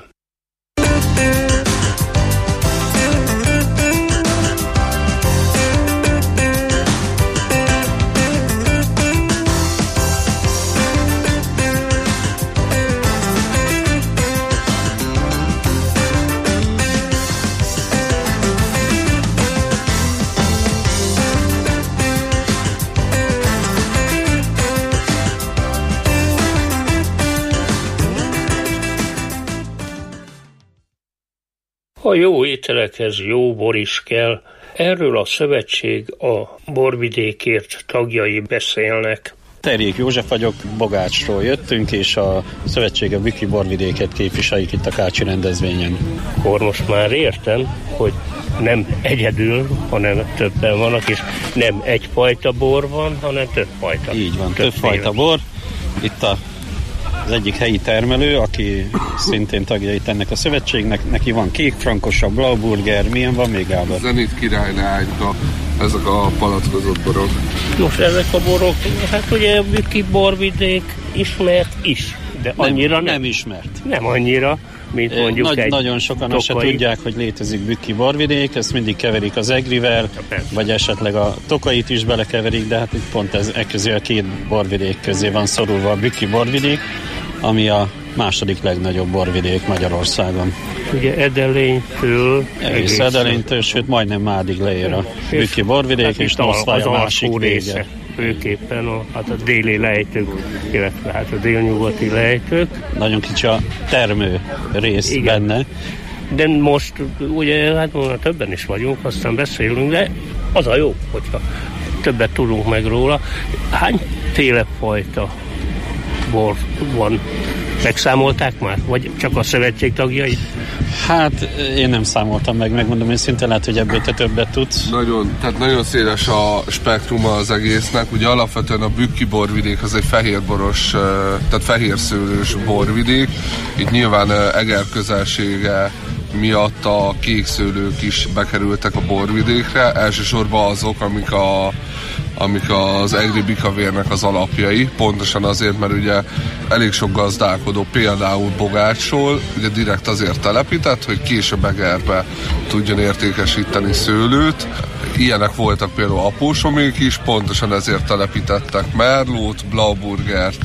A jó ételekhez jó bor is kell, Erről a szövetség a borvidékért tagjai beszélnek. Terjék József vagyok, Bogácsról jöttünk, és a szövetség a Bükki borvidéket képviseljük itt a Kácsi rendezvényen. Akkor most már értem, hogy nem egyedül, hanem többen vannak, és nem egyfajta bor van, hanem többfajta. Így van, többfajta bor. Itt a az egyik helyi termelő, aki szintén tagja itt ennek a szövetségnek, neki van kék frankosa, Blauburger, milyen van még, Gábor? Zenit Király, Leányka, ezek a palackozott borok. Most ezek a borok, hát ugye a Bükki borvidék ismert is, de annyira nem. Nem, nem ismert. Nem annyira, mint mondjuk Nagy, egy Nagyon sokan azt se tudják, hogy létezik Bükki borvidék, ezt mindig keverik az Egrivel, vagy esetleg a Tokait is belekeverik, de hát itt pont ez e közé a két borvidék közé van szorulva a Bükki borvidék, ami a második legnagyobb borvidék Magyarországon. Ugye Edelénytől egész Edelénytől, sőt majdnem Mádig leér a Bükki borvidék, és Noszvály a másik vége. Főképpen a, hát a déli lejtők, illetve hát a délnyugati lejtők. Nagyon kicsi a termő rész. Igen. Benne. De most ugye hát most többen is vagyunk, aztán beszélünk, de az a jó, hogyha többet tudunk meg róla. Hányféle fajta bor van? Megszámolták már? Vagy csak a szövetség tagjai? Hát én nem számoltam meg, megmondom őszintén, lehet, hogy ebből te többet tudsz. Nagyon, tehát nagyon széles a spektruma az egésznek. Ugye alapvetően a Bükki borvidék az egy fehérboros, tehát fehérszőlős borvidék. Itt nyilván Eger közelsége miatt a kékszőlők is bekerültek a borvidékre. Elsősorban azok, amik a amik az egri bikavérnek az alapjai, pontosan azért, mert ugye elég sok gazdálkodó, például Bogácsról, ugye direkt azért telepített, hogy később Egerbe tudjon értékesíteni szőlőt. Ilyenek voltak például Apósomék is, pontosan ezért telepítettek Merlót, Blauburgert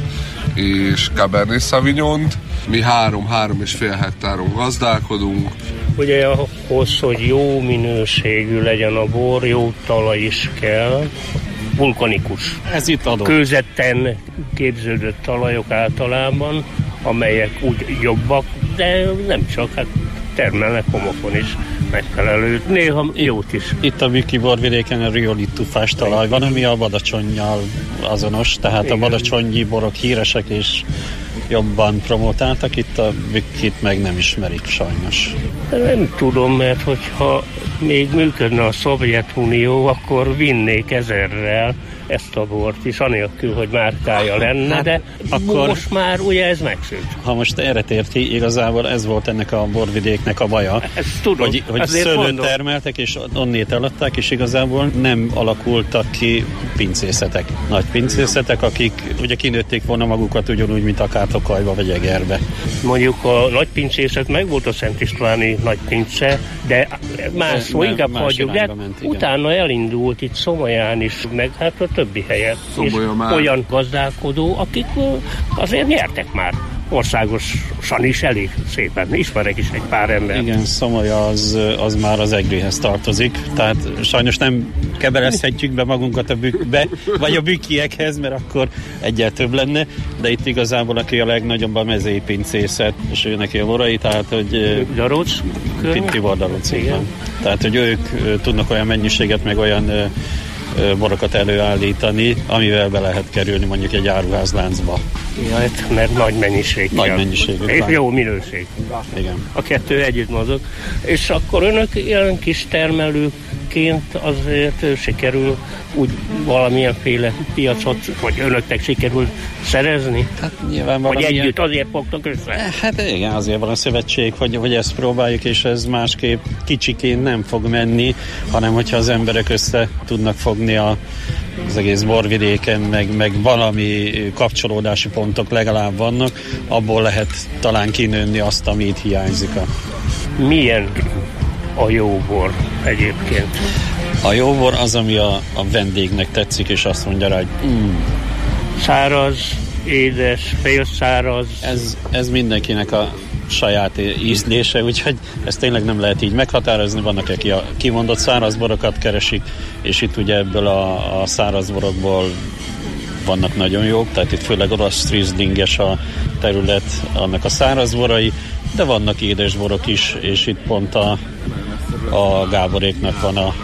és Cabernet Sauvignont. Mi három-három és fél hektáron gazdálkodunk. Ugye ahhoz, hogy jó minőségű legyen a bor, jó talaj is kell, vulkanikus. Ez itt adott. Kőzetten képződött talajok általában, amelyek úgy jobbak, de nem csak, hát termelnek homokon is megfelelő, néha jót is. Itt a Bükki borvidéken a riolitufás talaj van, ami a badacsonnyal azonos, tehát igen. A badacsonyi borok híresek és jobban promotáltak, itt a Bükkit meg nem ismerik sajnos. Nem tudom, mert hogyha még működne a Szovjetunió, akkor vinnék ezerrel ezt a bort is, anélkül, hogy márkája lenne, hát, de akkor, most már ugye ez megszűnt. Ha most erre tért ki, igazából ez volt ennek a borvidéknek a baja, ezt tudom, hogy, hogy szőlőt termeltek, és onnét eladták, és igazából nem alakultak ki pincészetek, nagy pincészetek, akik ugye kinőtték volna magukat ugyanúgy, mint akár Tokajba vagy Egerbe. Mondjuk a nagy pincészet meg volt a Szent Istváni nagy pince, de máshol inkább hagyjuk, de ment, utána elindult itt Szomolyán is, meg hát a többi helyen. És olyan gazdálkodó, akik azért nyertek már országosan is elég szépen. Ismerek is egy pár ember. Igen, Szomolya az, az már az Egrihez tartozik, tehát sajnos nem keverezhetjük be magunkat a bükkbe, vagy a bükkiekhez, mert akkor egyel több lenne, de itt igazából aki a legnagyobb a mezei pincészet, és ő neki a borai, tehát hogy Daróc? Tibor Daróc, igen. Tehát, hogy ők tudnak olyan mennyiséget, meg olyan borokat előállítani, amivel be lehet kerülni mondjuk egy áruházláncba. Ja, mert nagy mennyiség. Nagy mennyiség. És jó minőség. Igen. A kettő együtt mozog. És akkor önök ilyen kis termelőként azért sikerül úgy valamilyenféle piacot, vagy önöknek sikerül szerezni? Hát nyilván vagy együtt ilyen... azért fogtok össze? Hát igen, azért van a szövetség, hogy, hogy ezt próbáljuk, és ez másképp kicsiként nem fog menni, hanem hogyha az emberek össze tudnak fogni a, az egész borvidéken, meg, meg valami kapcsolódási pontok legalább vannak, abból lehet talán kinőni azt, ami itt hiányzik. Milyen a jó bor egyébként? A jó bor az, ami a, a vendégnek tetszik, és azt mondja rá, hogy mm. száraz, édes, félszáraz. Ez, ez mindenkinek a saját ízlése, úgyhogy ezt tényleg nem lehet így meghatározni. Vannak, aki a kimondott szárazborokat keresik, és itt ugye ebből a, a szárazborokból vannak nagyon jók, tehát itt főleg orosz Rieslinges a terület, annak a szárazborai, de vannak édesborok is, és itt pont a, a Gáboréknak van a,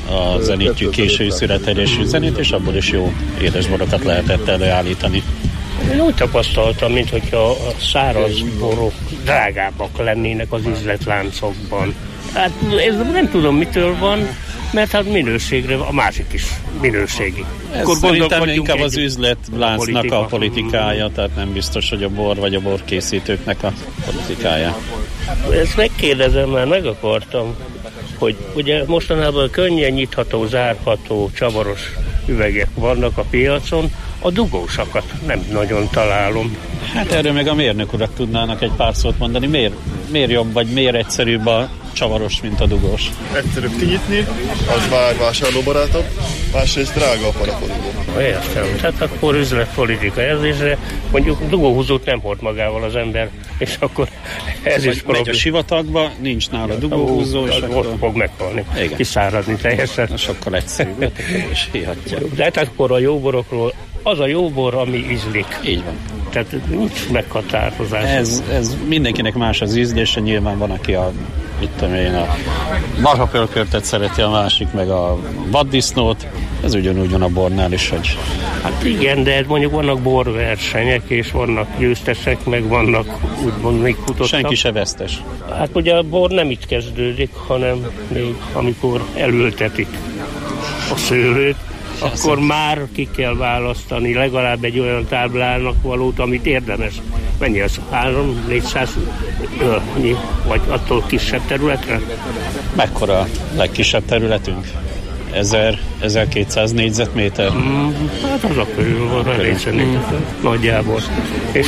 a zenitjük késői szüretelésű zenét, és abból is jó édesborokat lehetett előállítani. Én úgy tapasztaltam, mintha a száraz borok drágábbak lennének az üzletláncokban. Hát ez nem tudom, mitől van, mert hát minőségre a másik is minőségi. Ez Akkor szerintem inkább az üzletláncnak politika. a politikája, tehát nem biztos, hogy a bor vagy a borkészítőknek a politikája. Ezt megkérdezem, már meg akartam, hogy ugye mostanában könnyen nyitható, zárható, csavaros üvegek vannak a piacon, a dugósakat nem nagyon találom. Hát erről meg a mérnök urak tudnának egy pár szót mondani. Miért, miért jobb, vagy miért egyszerűbb a csavaros, mint a dugós? Egyszerűbb kinyitni, az már vásárlóbarátabb, másrészt drága a parakodó. Értem, tehát akkor üzletpolitika ez is, mondjuk dugóhúzót nem hord magával az ember, és akkor ez is probléma. Megy a sivatagba, nincs nála dugóhúzó, és akkor ott fog meghalni, kiszáradni teljesen. Sokkal egyszerűbb, és hihatja. De hát akkor a jóborokról az a jó bor, ami ízlik. Így van. Tehát nincs meghatározás. Ez, ez mindenkinek más az ízlése, nyilván van, aki a, mit tudom én, a marhapörköltet szereti, a másik meg a vaddisznót. Ez ugyanúgy van a bornál is, hogy... Hát igen, de mondjuk vannak borversenyek, és vannak győztesek, meg vannak úgymond még futottak. Senki se vesztes. Hát ugye a bor nem itt kezdődik, hanem még amikor elültetik a szőlőt, akkor már ki kell választani legalább egy olyan táblának valót, amit érdemes. Mennyi az? három-négyszáz ölnyi, vagy attól kisebb területre? Mekkora a legkisebb területünk? ezer-ezerkétszáz négyzetméter? Mm, hát az a körül van, a négyzetméter. Nagyjából. És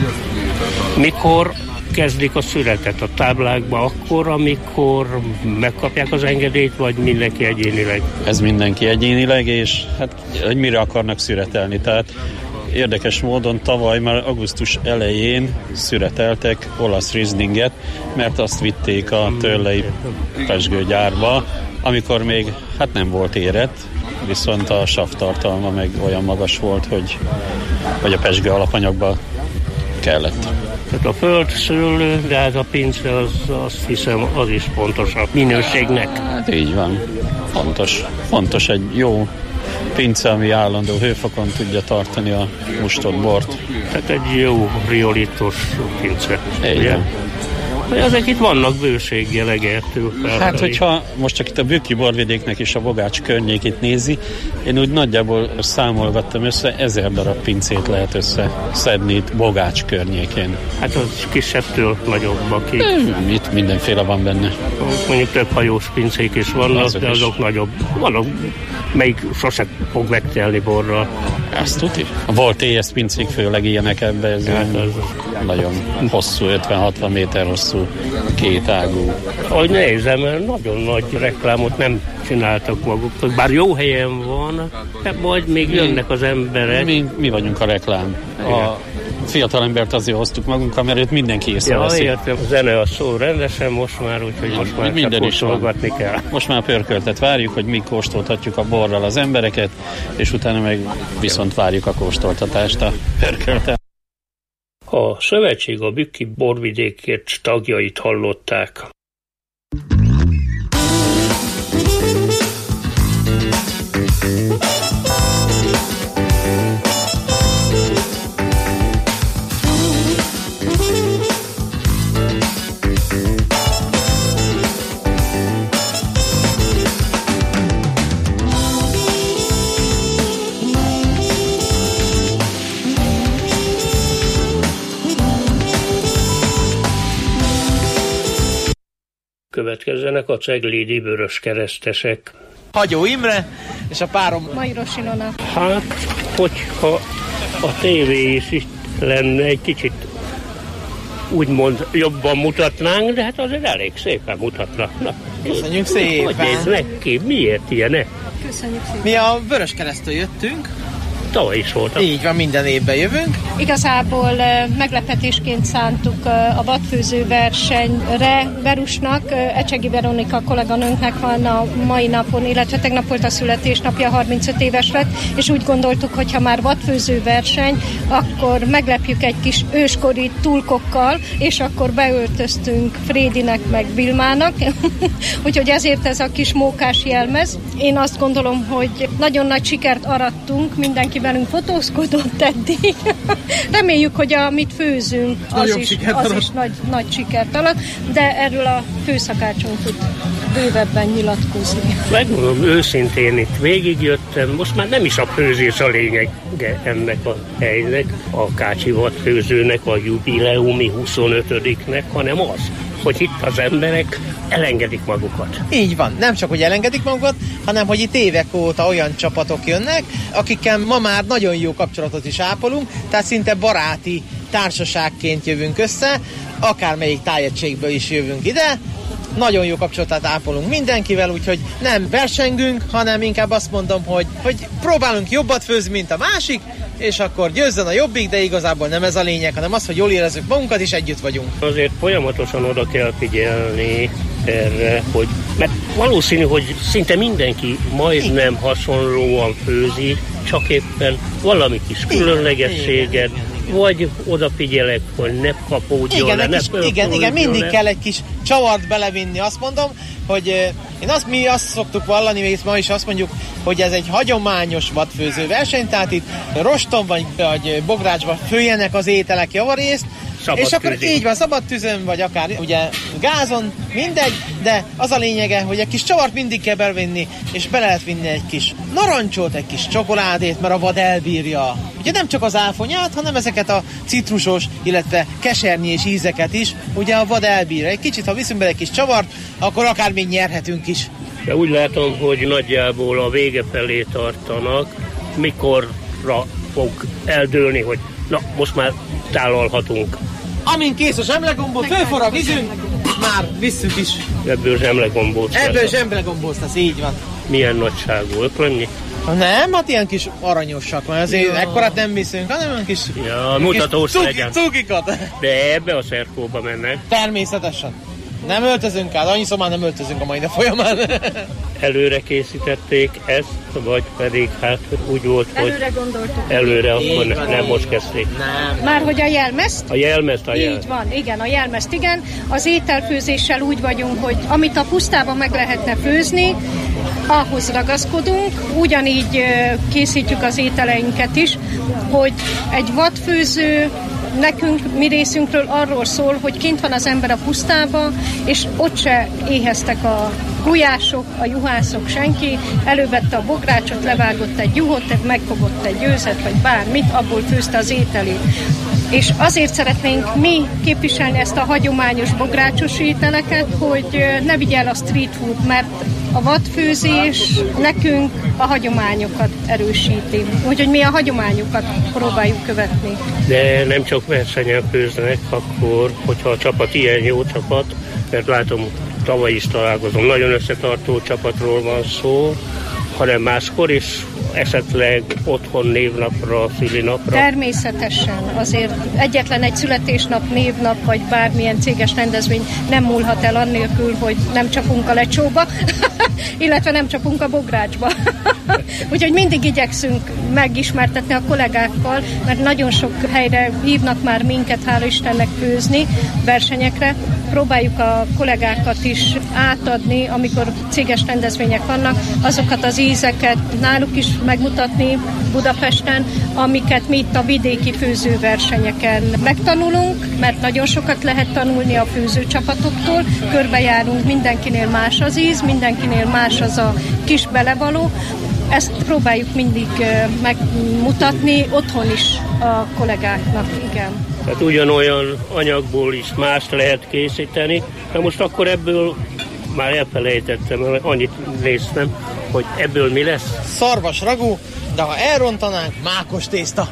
mikor kezdik a szüretet a táblákba, akkor, amikor megkapják az engedélyt, vagy mindenki egyénileg? Ez mindenki egyénileg, és hát hogy mire akarnak szüretelni. Tehát érdekes módon tavaly már augusztus elején szüreteltek olasz Rieslinget, mert azt vitték a törlei pezsgőgyárba, amikor még hát nem volt érett, viszont a savtartalma meg olyan magas volt, hogy, hogy a pezsgő alapanyagba kellett. Tehát a föld szőlő, de hát a pince az, azt hiszem, az is fontos a minőségnek. Hát így van. Fontos. Fontos egy jó pince, ami állandó hőfokon tudja tartani a mustott bort. Tehát egy jó riolitós pince. Így van. Ezek itt vannak bőséggel Egertől. Hát, hogyha most csak itt a Bükki borvidéknek és a Bogács környékét nézi, én úgy nagyjából számolgattam össze, ezer darab pincét lehet összeszedni itt Bogács környékén. Hát az kisebbtől nagyobb, aki... Itt mindenféle van benne. Mondjuk több hajós pincék is vannak, azok de azok is nagyobb. Vannak, melyik sose fog megtelni borral. Azt tudni. Volt éjesz pincék főleg ilyenek ebbe, ez hát az nagyon hosszú, ötven-hatvan méter hosszú, kétágú. Ahogy nézem, nagyon nagy reklámot nem csináltak maguk, bár jó helyen van, de majd még mi, jönnek az emberek. Mi, mi vagyunk a reklám. A fiatalembert azért hoztuk magunkkal, mert őt mindenki észreveszi. Ja, értem, a zene a szó rendesen most már, úgyhogy most már minden csak is kóstolgatni kell. Most már pörköltet várjuk, hogy mi kóstoltatjuk a borral az embereket, és utána meg viszont várjuk a kóstoltatást a pörköltet. A szövetség a Bükki borvidékért tagjait hallották. Következzenek a ceglédi vörös keresztesek. Hagyó Imre, és a párom Majros Ilona. Hát, hogyha a tévé is itt lenne, egy kicsit úgymond jobban mutatnánk, de hát azért elég szépen mutatnak. Na, köszönjük szépen! Hogy néznek ki? Miért ilyenek? Köszönjük szépen! Mi a Vöröskeresztől jöttünk, tavaly is voltak. Így van, minden évben jövünk. Igazából meglepetésként szántuk a vadfőző versenyre Verusnak, Ecsegi Veronika kolléganőnknek van a mai napon, illetve tegnap volt a születésnapja, harmincöt éves lett, és úgy gondoltuk, hogy ha már vadfőző verseny, akkor meglepjük egy kis őskori tulkokkal, és akkor beöltöztünk Frédinek meg Vilmának, úgyhogy ezért ez a kis mókás jelmez. Én azt gondolom, hogy nagyon nagy sikert arattunk, mindenki velünk fotózkodott eddig. Reméljük, hogy amit főzünk, az, is, az is nagy, nagy sikert alatt, de erről a főszakácsunk tud bővebben nyilatkozni. Megmondom őszintén, itt végigjöttem, most már nem is a főzés a lényeg ennek a helynek, a kácsi vadfőzőnek, a jubileumi huszonötödiknek, hanem az, hogy itt az emberek elengedik magukat. Így van, nem csak, hogy elengedik magukat, hanem, hogy itt évek óta olyan csapatok jönnek, akikkel ma már nagyon jó kapcsolatot is ápolunk, tehát szinte baráti társaságként jövünk össze, akármelyik tájegységből is jövünk ide, nagyon jó kapcsolatot ápolunk mindenkivel, úgyhogy nem versengünk, hanem inkább azt mondom, hogy, hogy próbálunk jobbat főzni, mint a másik, és akkor győzzön a jobbik, de igazából nem ez a lényeg, hanem az, hogy jól érezzük magunkat, és együtt vagyunk. Azért folyamatosan oda kell figyelni erre, hogy, mert valószínű, hogy szinte mindenki majdnem hasonlóan főzi, csak éppen valami kis különlegességet, vagy odafigyelek, hogy ne kapódjon igen, le, ne kis, igen, igen, mindig le. Kell egy kis csavart belevinni, azt mondom, hogy én azt, mi azt szoktuk vallani, és ma is azt mondjuk, hogy ez egy hagyományos vadfőző verseny, tehát itt roston vagy, vagy bográcsban főjenek az ételek javarészt, szabad és akkor tűzén. Így van, szabad tűzön, vagy akár ugye gázon, mindegy, de az a lényege, hogy egy kis csavart mindig kell belvinni, és bele lehet vinni egy kis narancsot, egy kis csokoládét, mert a vad elbírja. Ugye nem csak az áfonyát, hanem ezeket a citrusos, illetve kesernyés ízeket is, ugye a vad elbírja. Egy kicsit, ha viszünk bele egy kis csavart, akkor akár még nyerhetünk is. De úgy látom, hogy nagyjából a vége felé tartanak, mikorra fog eldőlni, hogy na, most már tálalhatunk. Amint kész a zsemlegombó, fölforr a vízünk, már visszük is. Ebből zsemlegombót. Ebből zsemlegombót, ez így van. Milyen nagyságú, öklönnyi? Nem, hát ilyen kis aranyosak van, azért ja. Ekkorát nem viszünk, hanem olyan kis... Ja, mutatós cuki, legyen. Cukikat. De ebbe a szerkóba mennek. Természetesen. Nem öltözünk át, annyiszor már nem öltözünk a mai nap folyamán. Előre készítették ezt, vagy pedig hát úgy volt, hogy... Előre gondoltuk. Előre, akkor ne, nem most kezdték. Nem. Már hogy a jelmezt? A jelmezt, a jelmezt. Így van, igen, a jelmezt, igen. Az ételfőzéssel úgy vagyunk, hogy amit a pusztában meg lehetne főzni, ahhoz ragaszkodunk, ugyanígy készítjük az ételeinket is, hogy egy vadfőző nekünk, mi részünkről arról szól, hogy kint van az ember a pusztába, és ott se éheztek a gulyások, a juhászok, senki. Elővette a bográcsot, levágott egy juhot, megfogott egy gőzet, vagy bármit, abból főzte az ételét. És azért szeretnénk mi képviselni ezt a hagyományos bográcsos ételeket, hogy ne vigye el a street food, mert a vadfőzés nekünk a hagyományokat erősíti. Úgyhogy mi a hagyományokat próbáljuk követni. De nem csak versenyen főznek, akkor, hogyha a csapat ilyen jó csapat, mert látom, tavaly is találkozom, nagyon összetartó csapatról van szó, hanem máskor is esetleg otthon névnapra, szülinapra? Természetesen. Azért egyetlen egy születésnap, névnap, vagy bármilyen céges rendezvény nem múlhat el annélkül, hogy nem csapunk a lecsóba, illetve nem csapunk a bográcsba. Úgyhogy mindig igyekszünk megismertetni a kollégákkal, mert nagyon sok helyre hívnak már minket, hála Istennek, főzni versenyekre. Próbáljuk a kollégákat is átadni, amikor céges rendezvények vannak, azokat az ízeket náluk is megmutatni Budapesten, amiket mi itt a vidéki főzőversenyeken megtanulunk, mert nagyon sokat lehet tanulni a főzőcsapatoktól, körbejárunk, mindenkinél más az íz, mindenkinél más az a kis belevaló. Ezt próbáljuk mindig megmutatni otthon is a kollégáknak, igen. Tehát ugyanolyan anyagból is mást lehet készíteni, de most akkor ebből már elfelejtettem, annyit néztem, hogy ebből mi lesz? Szarvas ragú, de ha elrontanánk, mákos tészta.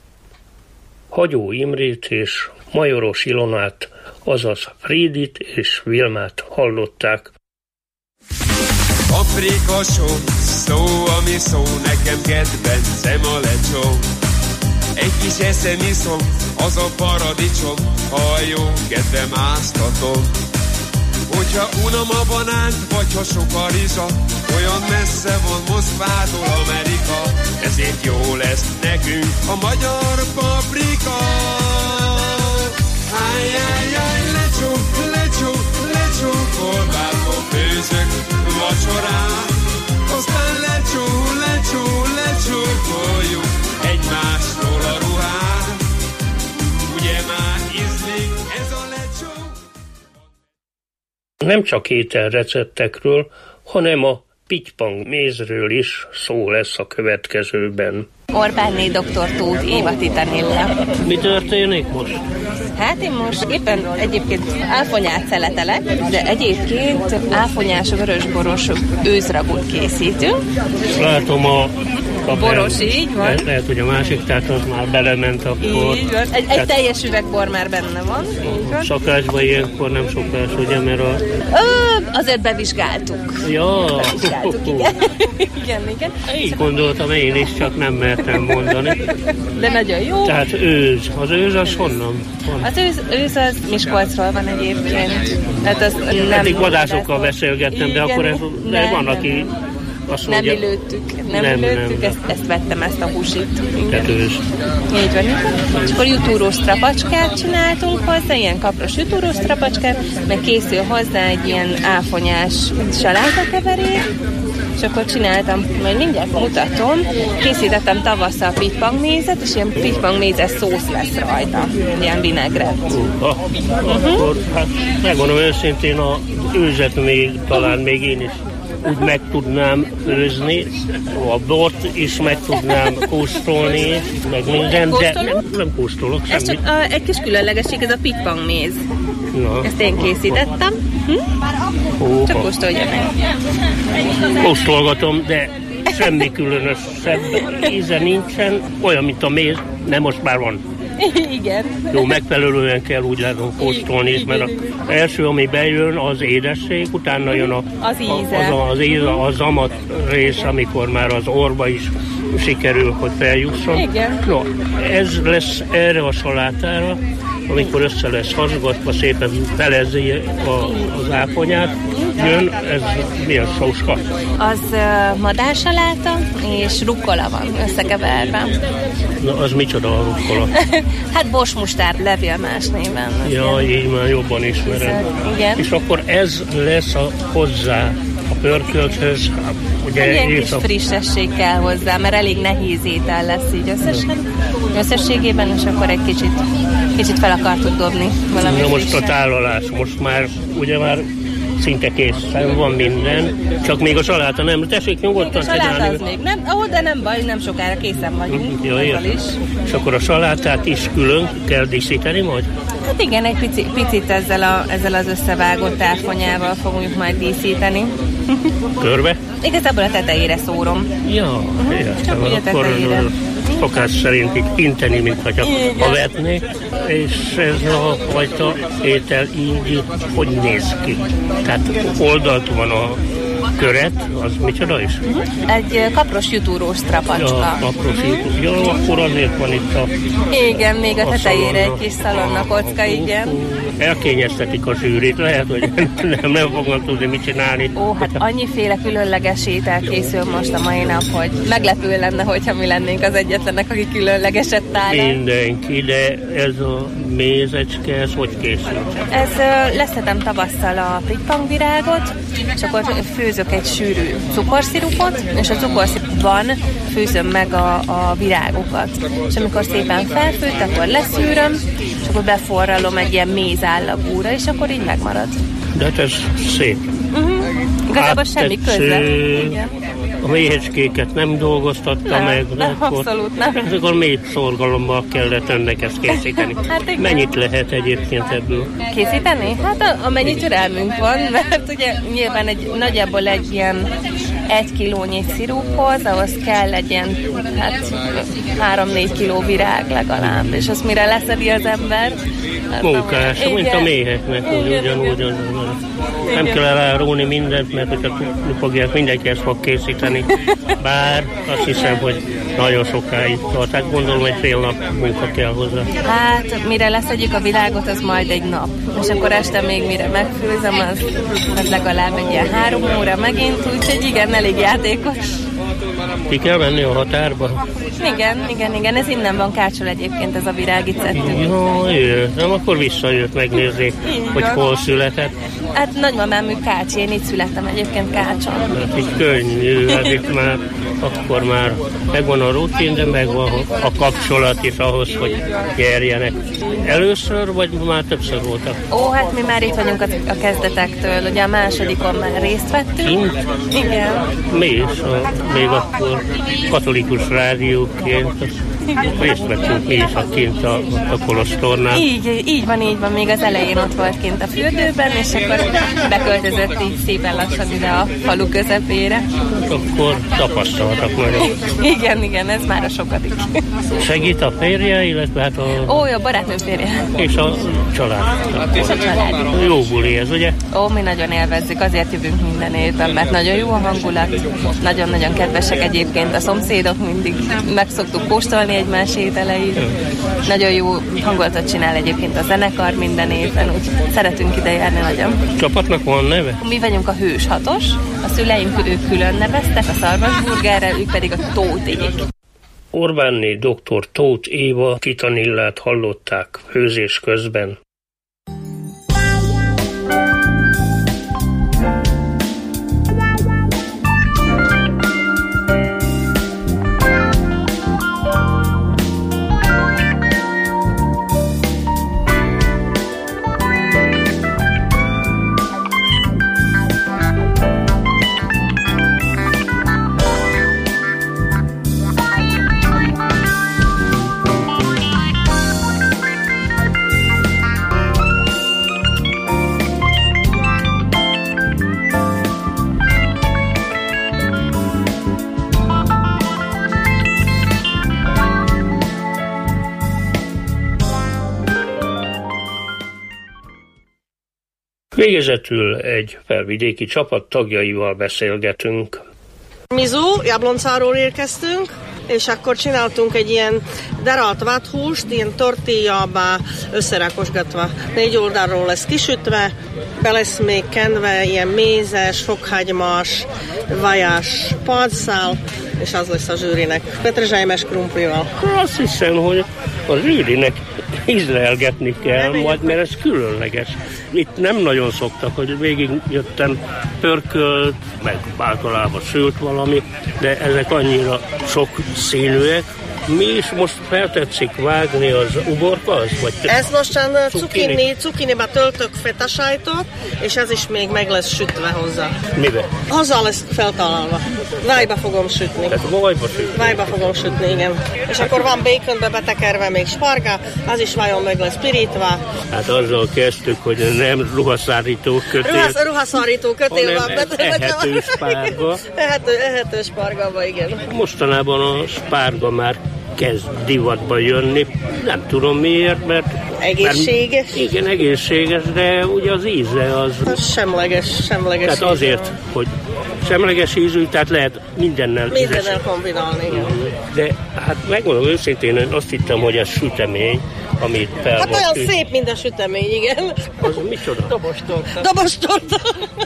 Hagyó Imrét és Majoros Ilonát, azaz Frédit és Vilmát hallották. Afrika sok szó, ami szó, nekem kedvencem a lecsó. Egy kis eszem iszom, az a paradicsom, ha jó kedvem áztatom. Hogyha unom a banánt, vagy ha sok a rizsa, olyan messze van Moszkvától Amerika, ezért jó lesz nekünk a magyar paprika. Ájjájjáj, lecsó, lecsó, lecsó, korbából főzök vacsorát, aztán lecsó, lecsó, lecsókoljuk egymásról a ruhát. Ugye már ízlik ez a lecsó? Nem csak ételreceptekről, hanem a pittypang mézről is szó lesz a következőben. Orbánné doktor Tóth Éva Titanilla. Mi történik most? Hát én most éppen egyébként áfonyát szeletelek, de egyébként áfonyás vörösboros őzragot készítünk. Látom a A boros, így van. Le, lehet, hogy a másik, tehát az már belement akkor. Így van. Egy, egy teljes üvegbor már benne van. Szakásban ilyenkor nem szokás, ugye, mert a... Ö, azért bevizsgáltuk. Ja. Bevizsgáltuk, igen. igen, igen. Így gondoltam én is, csak nem mertem mondani. De nagyon jó. Tehát őz. Az őz az honnan van? Az őz, őz az Miskolcról van egyébként. Hát az nem... Eddig vadászokkal beszélgettem, de akkor ez, de nem, van, aki... Azt nem illőttük, nem, nem illőttük, nem. Ezt, ezt vettem, ezt a húsit. Tehát őz. Így van. És akkor jutúrós strapacskát csináltunk hozzá, ilyen kapros jutúrós strapacskát, meg készül hozzá egy ilyen áfonyás salátakeverék, és akkor csináltam, majd mindjárt mutatom, készítettem tavasszal pittypangmézet, és ilyen pittypangmézes szósz lesz rajta, ilyen vinegret. Uh, akkor, hát megmondom őszintén, az őzet még, talán még én is úgy meg tudnám őzni, a bort is meg tudnám kóstolni, meg minden, de nem, nem kóstolok semmit. Ez csak a, egy kis különlegesség, ez a pittypangméz. Na. Ezt én készítettem. Hm? Csak kóstolja meg. Kóstolgatom, de semmi különösebb íze nincsen, olyan, mint a méz, nem most már van. Igen. Jó, megfelelően kell úgy látom kóstolni, mert az első, ami bejön, az édesség, utána jön a, az íze, az, a, az, íze, a zamat rész, amikor már az orba is sikerül, hogy feljusson. Igen. No, ez lesz erre a salátára, amikor össze lesz hazgatva, szépen felezi a, az áfonyát, jön, ez milyen szóska? Az uh, madársaláta és rukkola van összekeverve. Na, az micsoda a rukkola? Hát borsmustárd levél más néven. Ja, így már jobban ismerem. Igen. És akkor ez lesz a hozzá a pörkölthöz, ugye ilyen kis éjszak... frissesség kell hozzá, mert elég nehéz étel lesz így összesen, összességében, és akkor egy kicsit, kicsit fel akartuk dobni valami Na most frissre. a tálalás, most már, ugye már szinte készen van minden, csak még a saláta nem. Tessék nyugodtan csinálni. A saláta csinálni. az még nem, ó, de nem baj, nem sokára készen vagyunk. Ja, is. És akkor a salátát is külön kell díszíteni majd? Hát igen, egy pici, picit ezzel, a, ezzel az összevágott áfonyával fogjuk majd díszíteni. Körbe? Igazából a tetejére szórom. Ja, értem. Akkor szokás szerint így inteni, mint hogyha ha vetnék. És ez a fajta étel így hogy néz ki? Tehát oldalt van a köret, az micsoda is? Egy kapros jutúrós strapacska. Ja, kapros jutúrós. Ja, akkor azért van itt a... Igen, még a, a tetejére egy kis szalonna kocka, igen. Elkényeztetik a zsűrit, lehet, hogy nem, nem fognak tudni mit csinálni. Ó, hát annyiféle különleges étel készül most a mai nap, hogy meglepő lenne, hogyha mi lennénk az egyetlenek, akik különlegeset tálnak. Mindenki, de ez a mézecske, ez hogy készül? Ez leszedem tavasszal a pittypangvirágot, és akkor főzök egy sűrű cukorszirupot, és a cukorszirupban főzöm meg a, a virágokat. És amikor szépen felfőtt, akkor leszűröm, és akkor beforralom egy ilyen mézállagúra, és akkor így megmarad. De hát ez szép. Uh-huh. Igazából semmi köze. A méhecskéket nem dolgoztatta nem, meg, de nem, akkor, abszolút nem. akkor mély szorgalommal kellett önnek ezt készíteni. Hát mennyit lehet egyébként ebből? Készíteni? Hát amennyit türelmünk van, mert ugye nyilván egy, nagyjából egy ilyen egy kilónyi sziruphoz, ahhoz kell legyen hát három-négy kiló virág legalább, és azt mire leszedi az ember. Munkás, igen. mint a méheknek, úgy ugyanúgy. Nem kell elárulni mindent, mert hogyha tudni fogják, mindenki ezt fog készíteni. Bár azt hiszem, hogy nagyon sokáig tart. Hát gondolom, hogy fél nap munka kell hozzá. Hát, mire leszedjük a virágot, az majd egy nap. És akkor este még mire megfőzem, az, az legalább egy ilyen három óra megint, úgyhogy igen, elég játékos. Ki kell menni a határba? Igen, igen, igen, ez innen van Kácsol egyébként, ez a virágicettünk. Jó, jött. Nem, akkor visszajött megnézni, hogy hol született. Hát nagymamám Kács, én itt születtem egyébként Kácson. Hát így könnyű, hát itt már, akkor már megvan a rutin, de megvan a kapcsolat is ahhoz, hogy nyerjenek. Először, vagy már többször voltak? Ó, hát mi már itt vagyunk a, a kezdetektől, ugye a másodikon már részt vettünk. Kint? Igen. Mi is, a, még akkor katolikus rádióként részt vettünk mi is a kint a, a kolostornál. Így, így van, így van, még az elején ott volt kint a fürdőben, és akkor beköltözött így szépen lassan ide a falu közepére. Akkor tapasztaltak nagyon. Igen, igen, ez már a sokadik. Segít a férje, illetve hát a... Ó, a barátnőm férje. És a család. És a család. Jó buli ez, ugye? Ó, mi nagyon élvezzük, azért jövünk minden évben, mert nagyon jó a hangulat, nagyon-nagyon kedvesek egyébként a szomszédok, mindig meg szoktuk kóstolni egymás ételeit. Nagyon jó hangulatot csinál egyébként a zenekar minden évben, úgyhogy szeretünk ide járni nagyon. Csapatnak van neve? Mi vagyunk a Hős hatos, a szüleink ők külön neveztek, a szarvasburgerrel, ők pedig a Tóték. Orbánné doktor Tóth Éva kitanillát hallották főzés közben. Végezetül egy felvidéki csapat tagjaival beszélgetünk. Mizu, Jabloncáról érkeztünk, és akkor csináltunk egy ilyen deralt vathúst, ilyen tortillabá összerakosgatva. Négy oldalról lesz kisütve, be lesz még kenve ilyen mézes, fokhagymás, vajás palcszál, és az lesz a zsűrinek petrezselymes krumplival. Azt hiszem, hogy a zsűrinek ízlelgetni kell majd, mert ez különleges. Itt nem nagyon szoktak, hogy végigjöttem pörkölt, meg általában sült valami, de ezek annyira sok színűek. Mi is most feltetszik vágni az uborka? Az, vagy ez mostan cukini, cukiniba töltök fetasajtot, és ez is még meg lesz sütve hozzá. Mibe? Hozzá lesz feltalálva. Vájba fogom sütni. Tehát vájba sütni? Vájba fogom sütni, igen. És akkor van baconbe betekerve még sparga, az is vajon meg lesz pirítva. Hát azzal kezdtük, hogy nem ruhaszárító kötél. Ruhasz, ruhaszárító kötél van. Ehető spárga. Ehető, ehető spárgaba, igen. Mostanában a spárga már kezd divatba jönni. Nem tudom miért, mert... Egészséges? Mert, igen, egészséges, de ugye az íze az... az semleges, semleges. Tehát azért, íze, hogy semleges ízű, tehát lehet mindennel... Mindennel ízes. kombinálni, igen. De hát megmondom őszintén, én azt hittem, hogy ez sütemény, amit fel hát olyan tűnt. szép, mint a sütemény, igen. Az micsoda? Dobostorta. Dobostorta.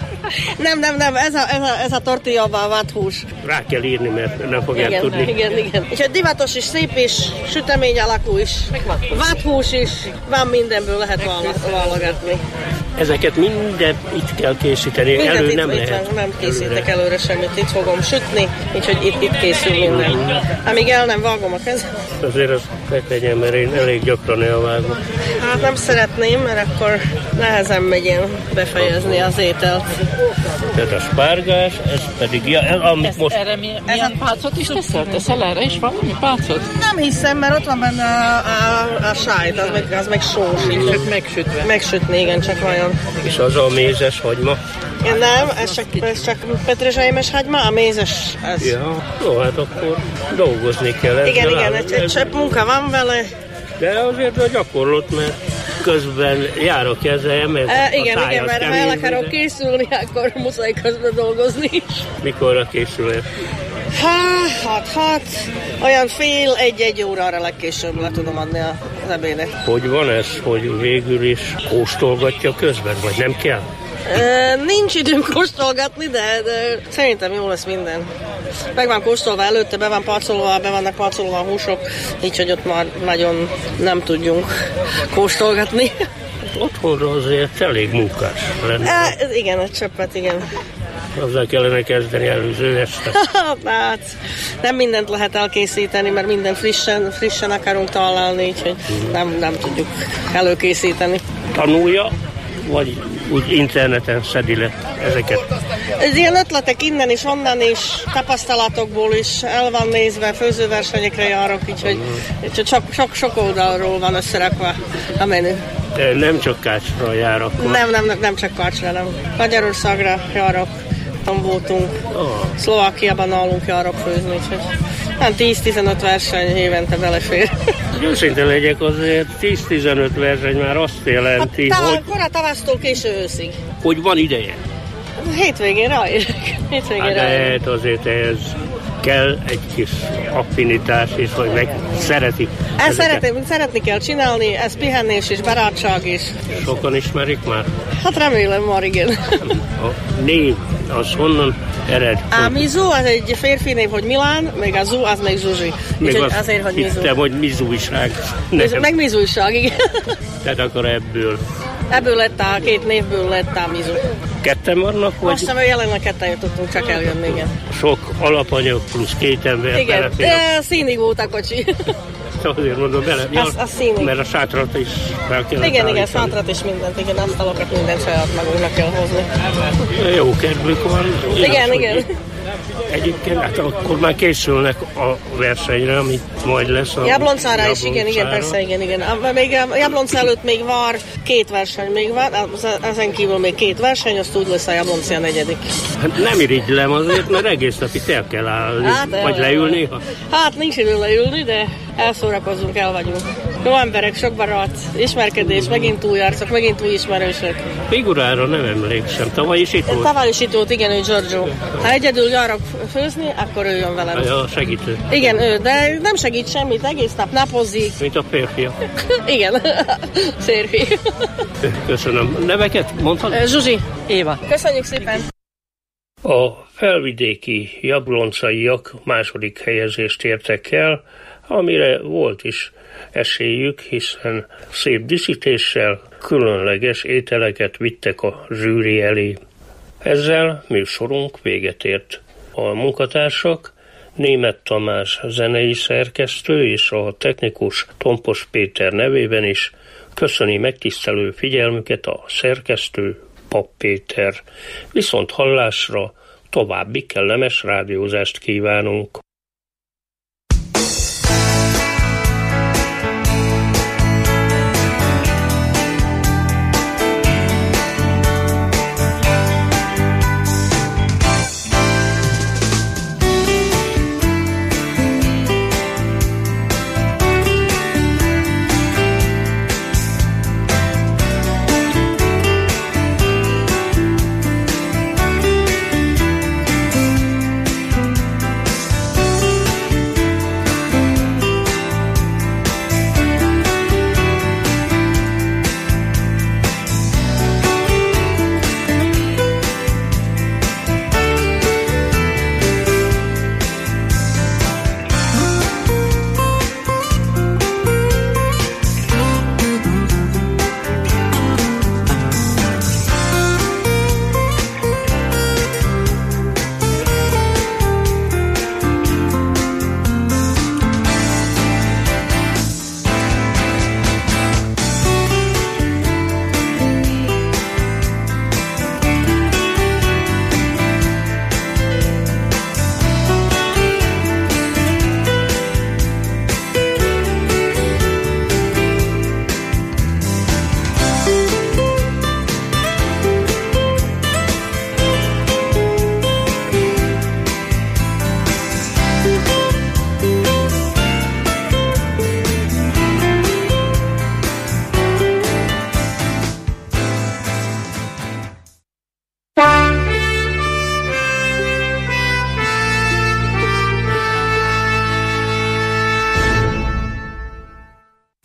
nem, nem, nem, ez a, ez a, ez a tortillával vathús. Rá kell írni, mert nem fogják igen, tudni. Igen, igen. És egy divatos is, szép is, sütemény alakú is, vathús is, van mindenből lehet válogatni. Ezeket mindent itt kell készíteni, mindent elő itt, nem itt lehet. Van, nem készítek előre. előre semmit, itt fogom sütni, úgyhogy itt, itt készül minden. Amíg el nem vágom a kezem. Azért azt megtegyen, mert én elég gyakran elvágom. Hát nem szeretném, mert akkor nehezen megy én befejezni az ételt. Tehát a spárgás, ez pedig, ja, ez, amit ez, most... Erre milyen, milyen pácot is teszel? Teszel erre is valami pácot? Nem hiszem, mert ott van benne a, a, a sájt, az meg, az meg sós. Csak megsütve. Megsütni, igen, csak vajon. És az a mézes hagyma? Nem, ez csak, ez csak petrezselymes hagyma, a mézes ez. Ja, jó, hát akkor dolgozni kell ezzel. Igen, igen, egy, egy csepp munka van vele. De azért a gyakorlott, mert közben jár a kezeljem, ez e, igen, a igen, mert ha el akarok de... készülni, akkor muszáj közben dolgozni is. Mikorra készül ez? Hát, hát, olyan fél, egy-egy órára legkésőbb le tudom adni az ebédet. Hogy van ez, hogy végül is kóstolgatja közben, vagy nem kell? E, nincs időm kóstolgatni, de, de szerintem jó lesz minden. Meg van kóstolva előtte, be van pacolva, be vannak pacolva a húsok, így, hogy ott már nagyon nem tudjunk kóstolgatni. Otthonra azért elég munkás lenne. E, igen, egy csöppet, igen. Azzal kellene kezdeni előző este. Hát, nem mindent lehet elkészíteni, mert minden frissen, frissen akarunk találni, úgyhogy nem, nem tudjuk előkészíteni. Tanulja, vagy úgy interneten szedi le ezeket? Ez ilyen ötletek innen is, onnan is, tapasztalatokból is el van nézve, főzőversenyekre járok, úgyhogy mm. sok, sok, sok oldalról van összerakva a menü. De nem csak Kácsra járok? Nem, nem, nem, nem csak Kácsra, nem. Magyarországra járok, voltunk, oh. Szlovákiában nálunk járok főzni, úgyhogy nem tíz-tizenöt verseny évente belefér. Őszinte legyek, azért tíz-tizenöt verseny már azt jelenti, hát, tava, hogy... Korán tavasztól késő őszig. Hogy van ideje? Hétvégén ráérek. Hétvégén hát ráérek. De azért ehhez kell egy kis affinitás, és hogy meg szereti. Ezt szeretni, szeretni kell csinálni, ez pihennés és barátság is. Sokan ismerik már? Hát remélem már, igen. A név, az honnan ered? A Mizu, az egy férfi név, hogy Milán, meg a Zu, az meg Zsuzsi. Még azt azért, hogy Mizu. Hittem, hogy Mizújság. Meg Mizújság, igen. Tehát akkor ebből. Ebből lett a két névből lett a Mizu. Ketten vannak? Vagy? Azt hiszem, jelenleg ketten jutottunk csak eljönni, igen. Sok alapanyag plusz két ember. Igen, de színig volt a kocsi. Azért mondom bele, ja, az, az színig. Mert a sátrat is fel kell Igen, igen, szátrat és mindent, igen, asztalokat mindent saját magunknak kell hozni. Jó kedvük van. Igen, igen. Egyébként hát akkor már készülnek a versenyre, amit majd lesz a Jabloncára is, igen, igen, persze, igen, igen. Még a Jablonc előtt még vár két verseny, még van, ezen kívül még két verseny, azt úgy lesz a Jablonci a negyedik. Hát nem irigylem azért, mert egész nap itt el kell állni, hát, vagy leülni. Ha... Hát nincs idő leülni, de elszórakozunk, el vagyunk. Jó emberek, sok barát, ismerkedés, megint új arcok, megint új ismerősök. Figurára nem emlékszem, tavaly is itt volt. Tavaly is itt volt, igen, ő Giorgio. Ha egyedül járok főzni, akkor ő jön velem. Ja, segítő. Igen, ő, de nem segít semmit, egész nap napozik. Mint a férfiak. Igen, férfi. Köszönöm. Neveket mondtad? Zsuzsi, Éva. Köszönjük szépen. A felvidéki jabloncaiak második helyezést értek el, amire volt is esélyük, hiszen szép díszítéssel különleges ételeket vittek a zsűri elé. Ezzel műsorunk véget ért. A munkatársak Németh Tamás zenei szerkesztő és a technikus Tompos Péter nevében is köszöni megtisztelő figyelmüket a szerkesztő Pap Péter. Viszont hallásra további kellemes rádiózást kívánunk.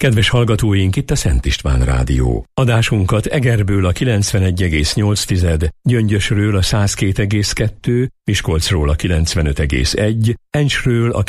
Kedves hallgatóink, itt a Szent István Rádió. Adásunkat Egerből a kilencvenegy egész nyolc, Gyöngyösről a száz két egész kettő, Miskolcról a kilencvenöt egész egy, Encsről a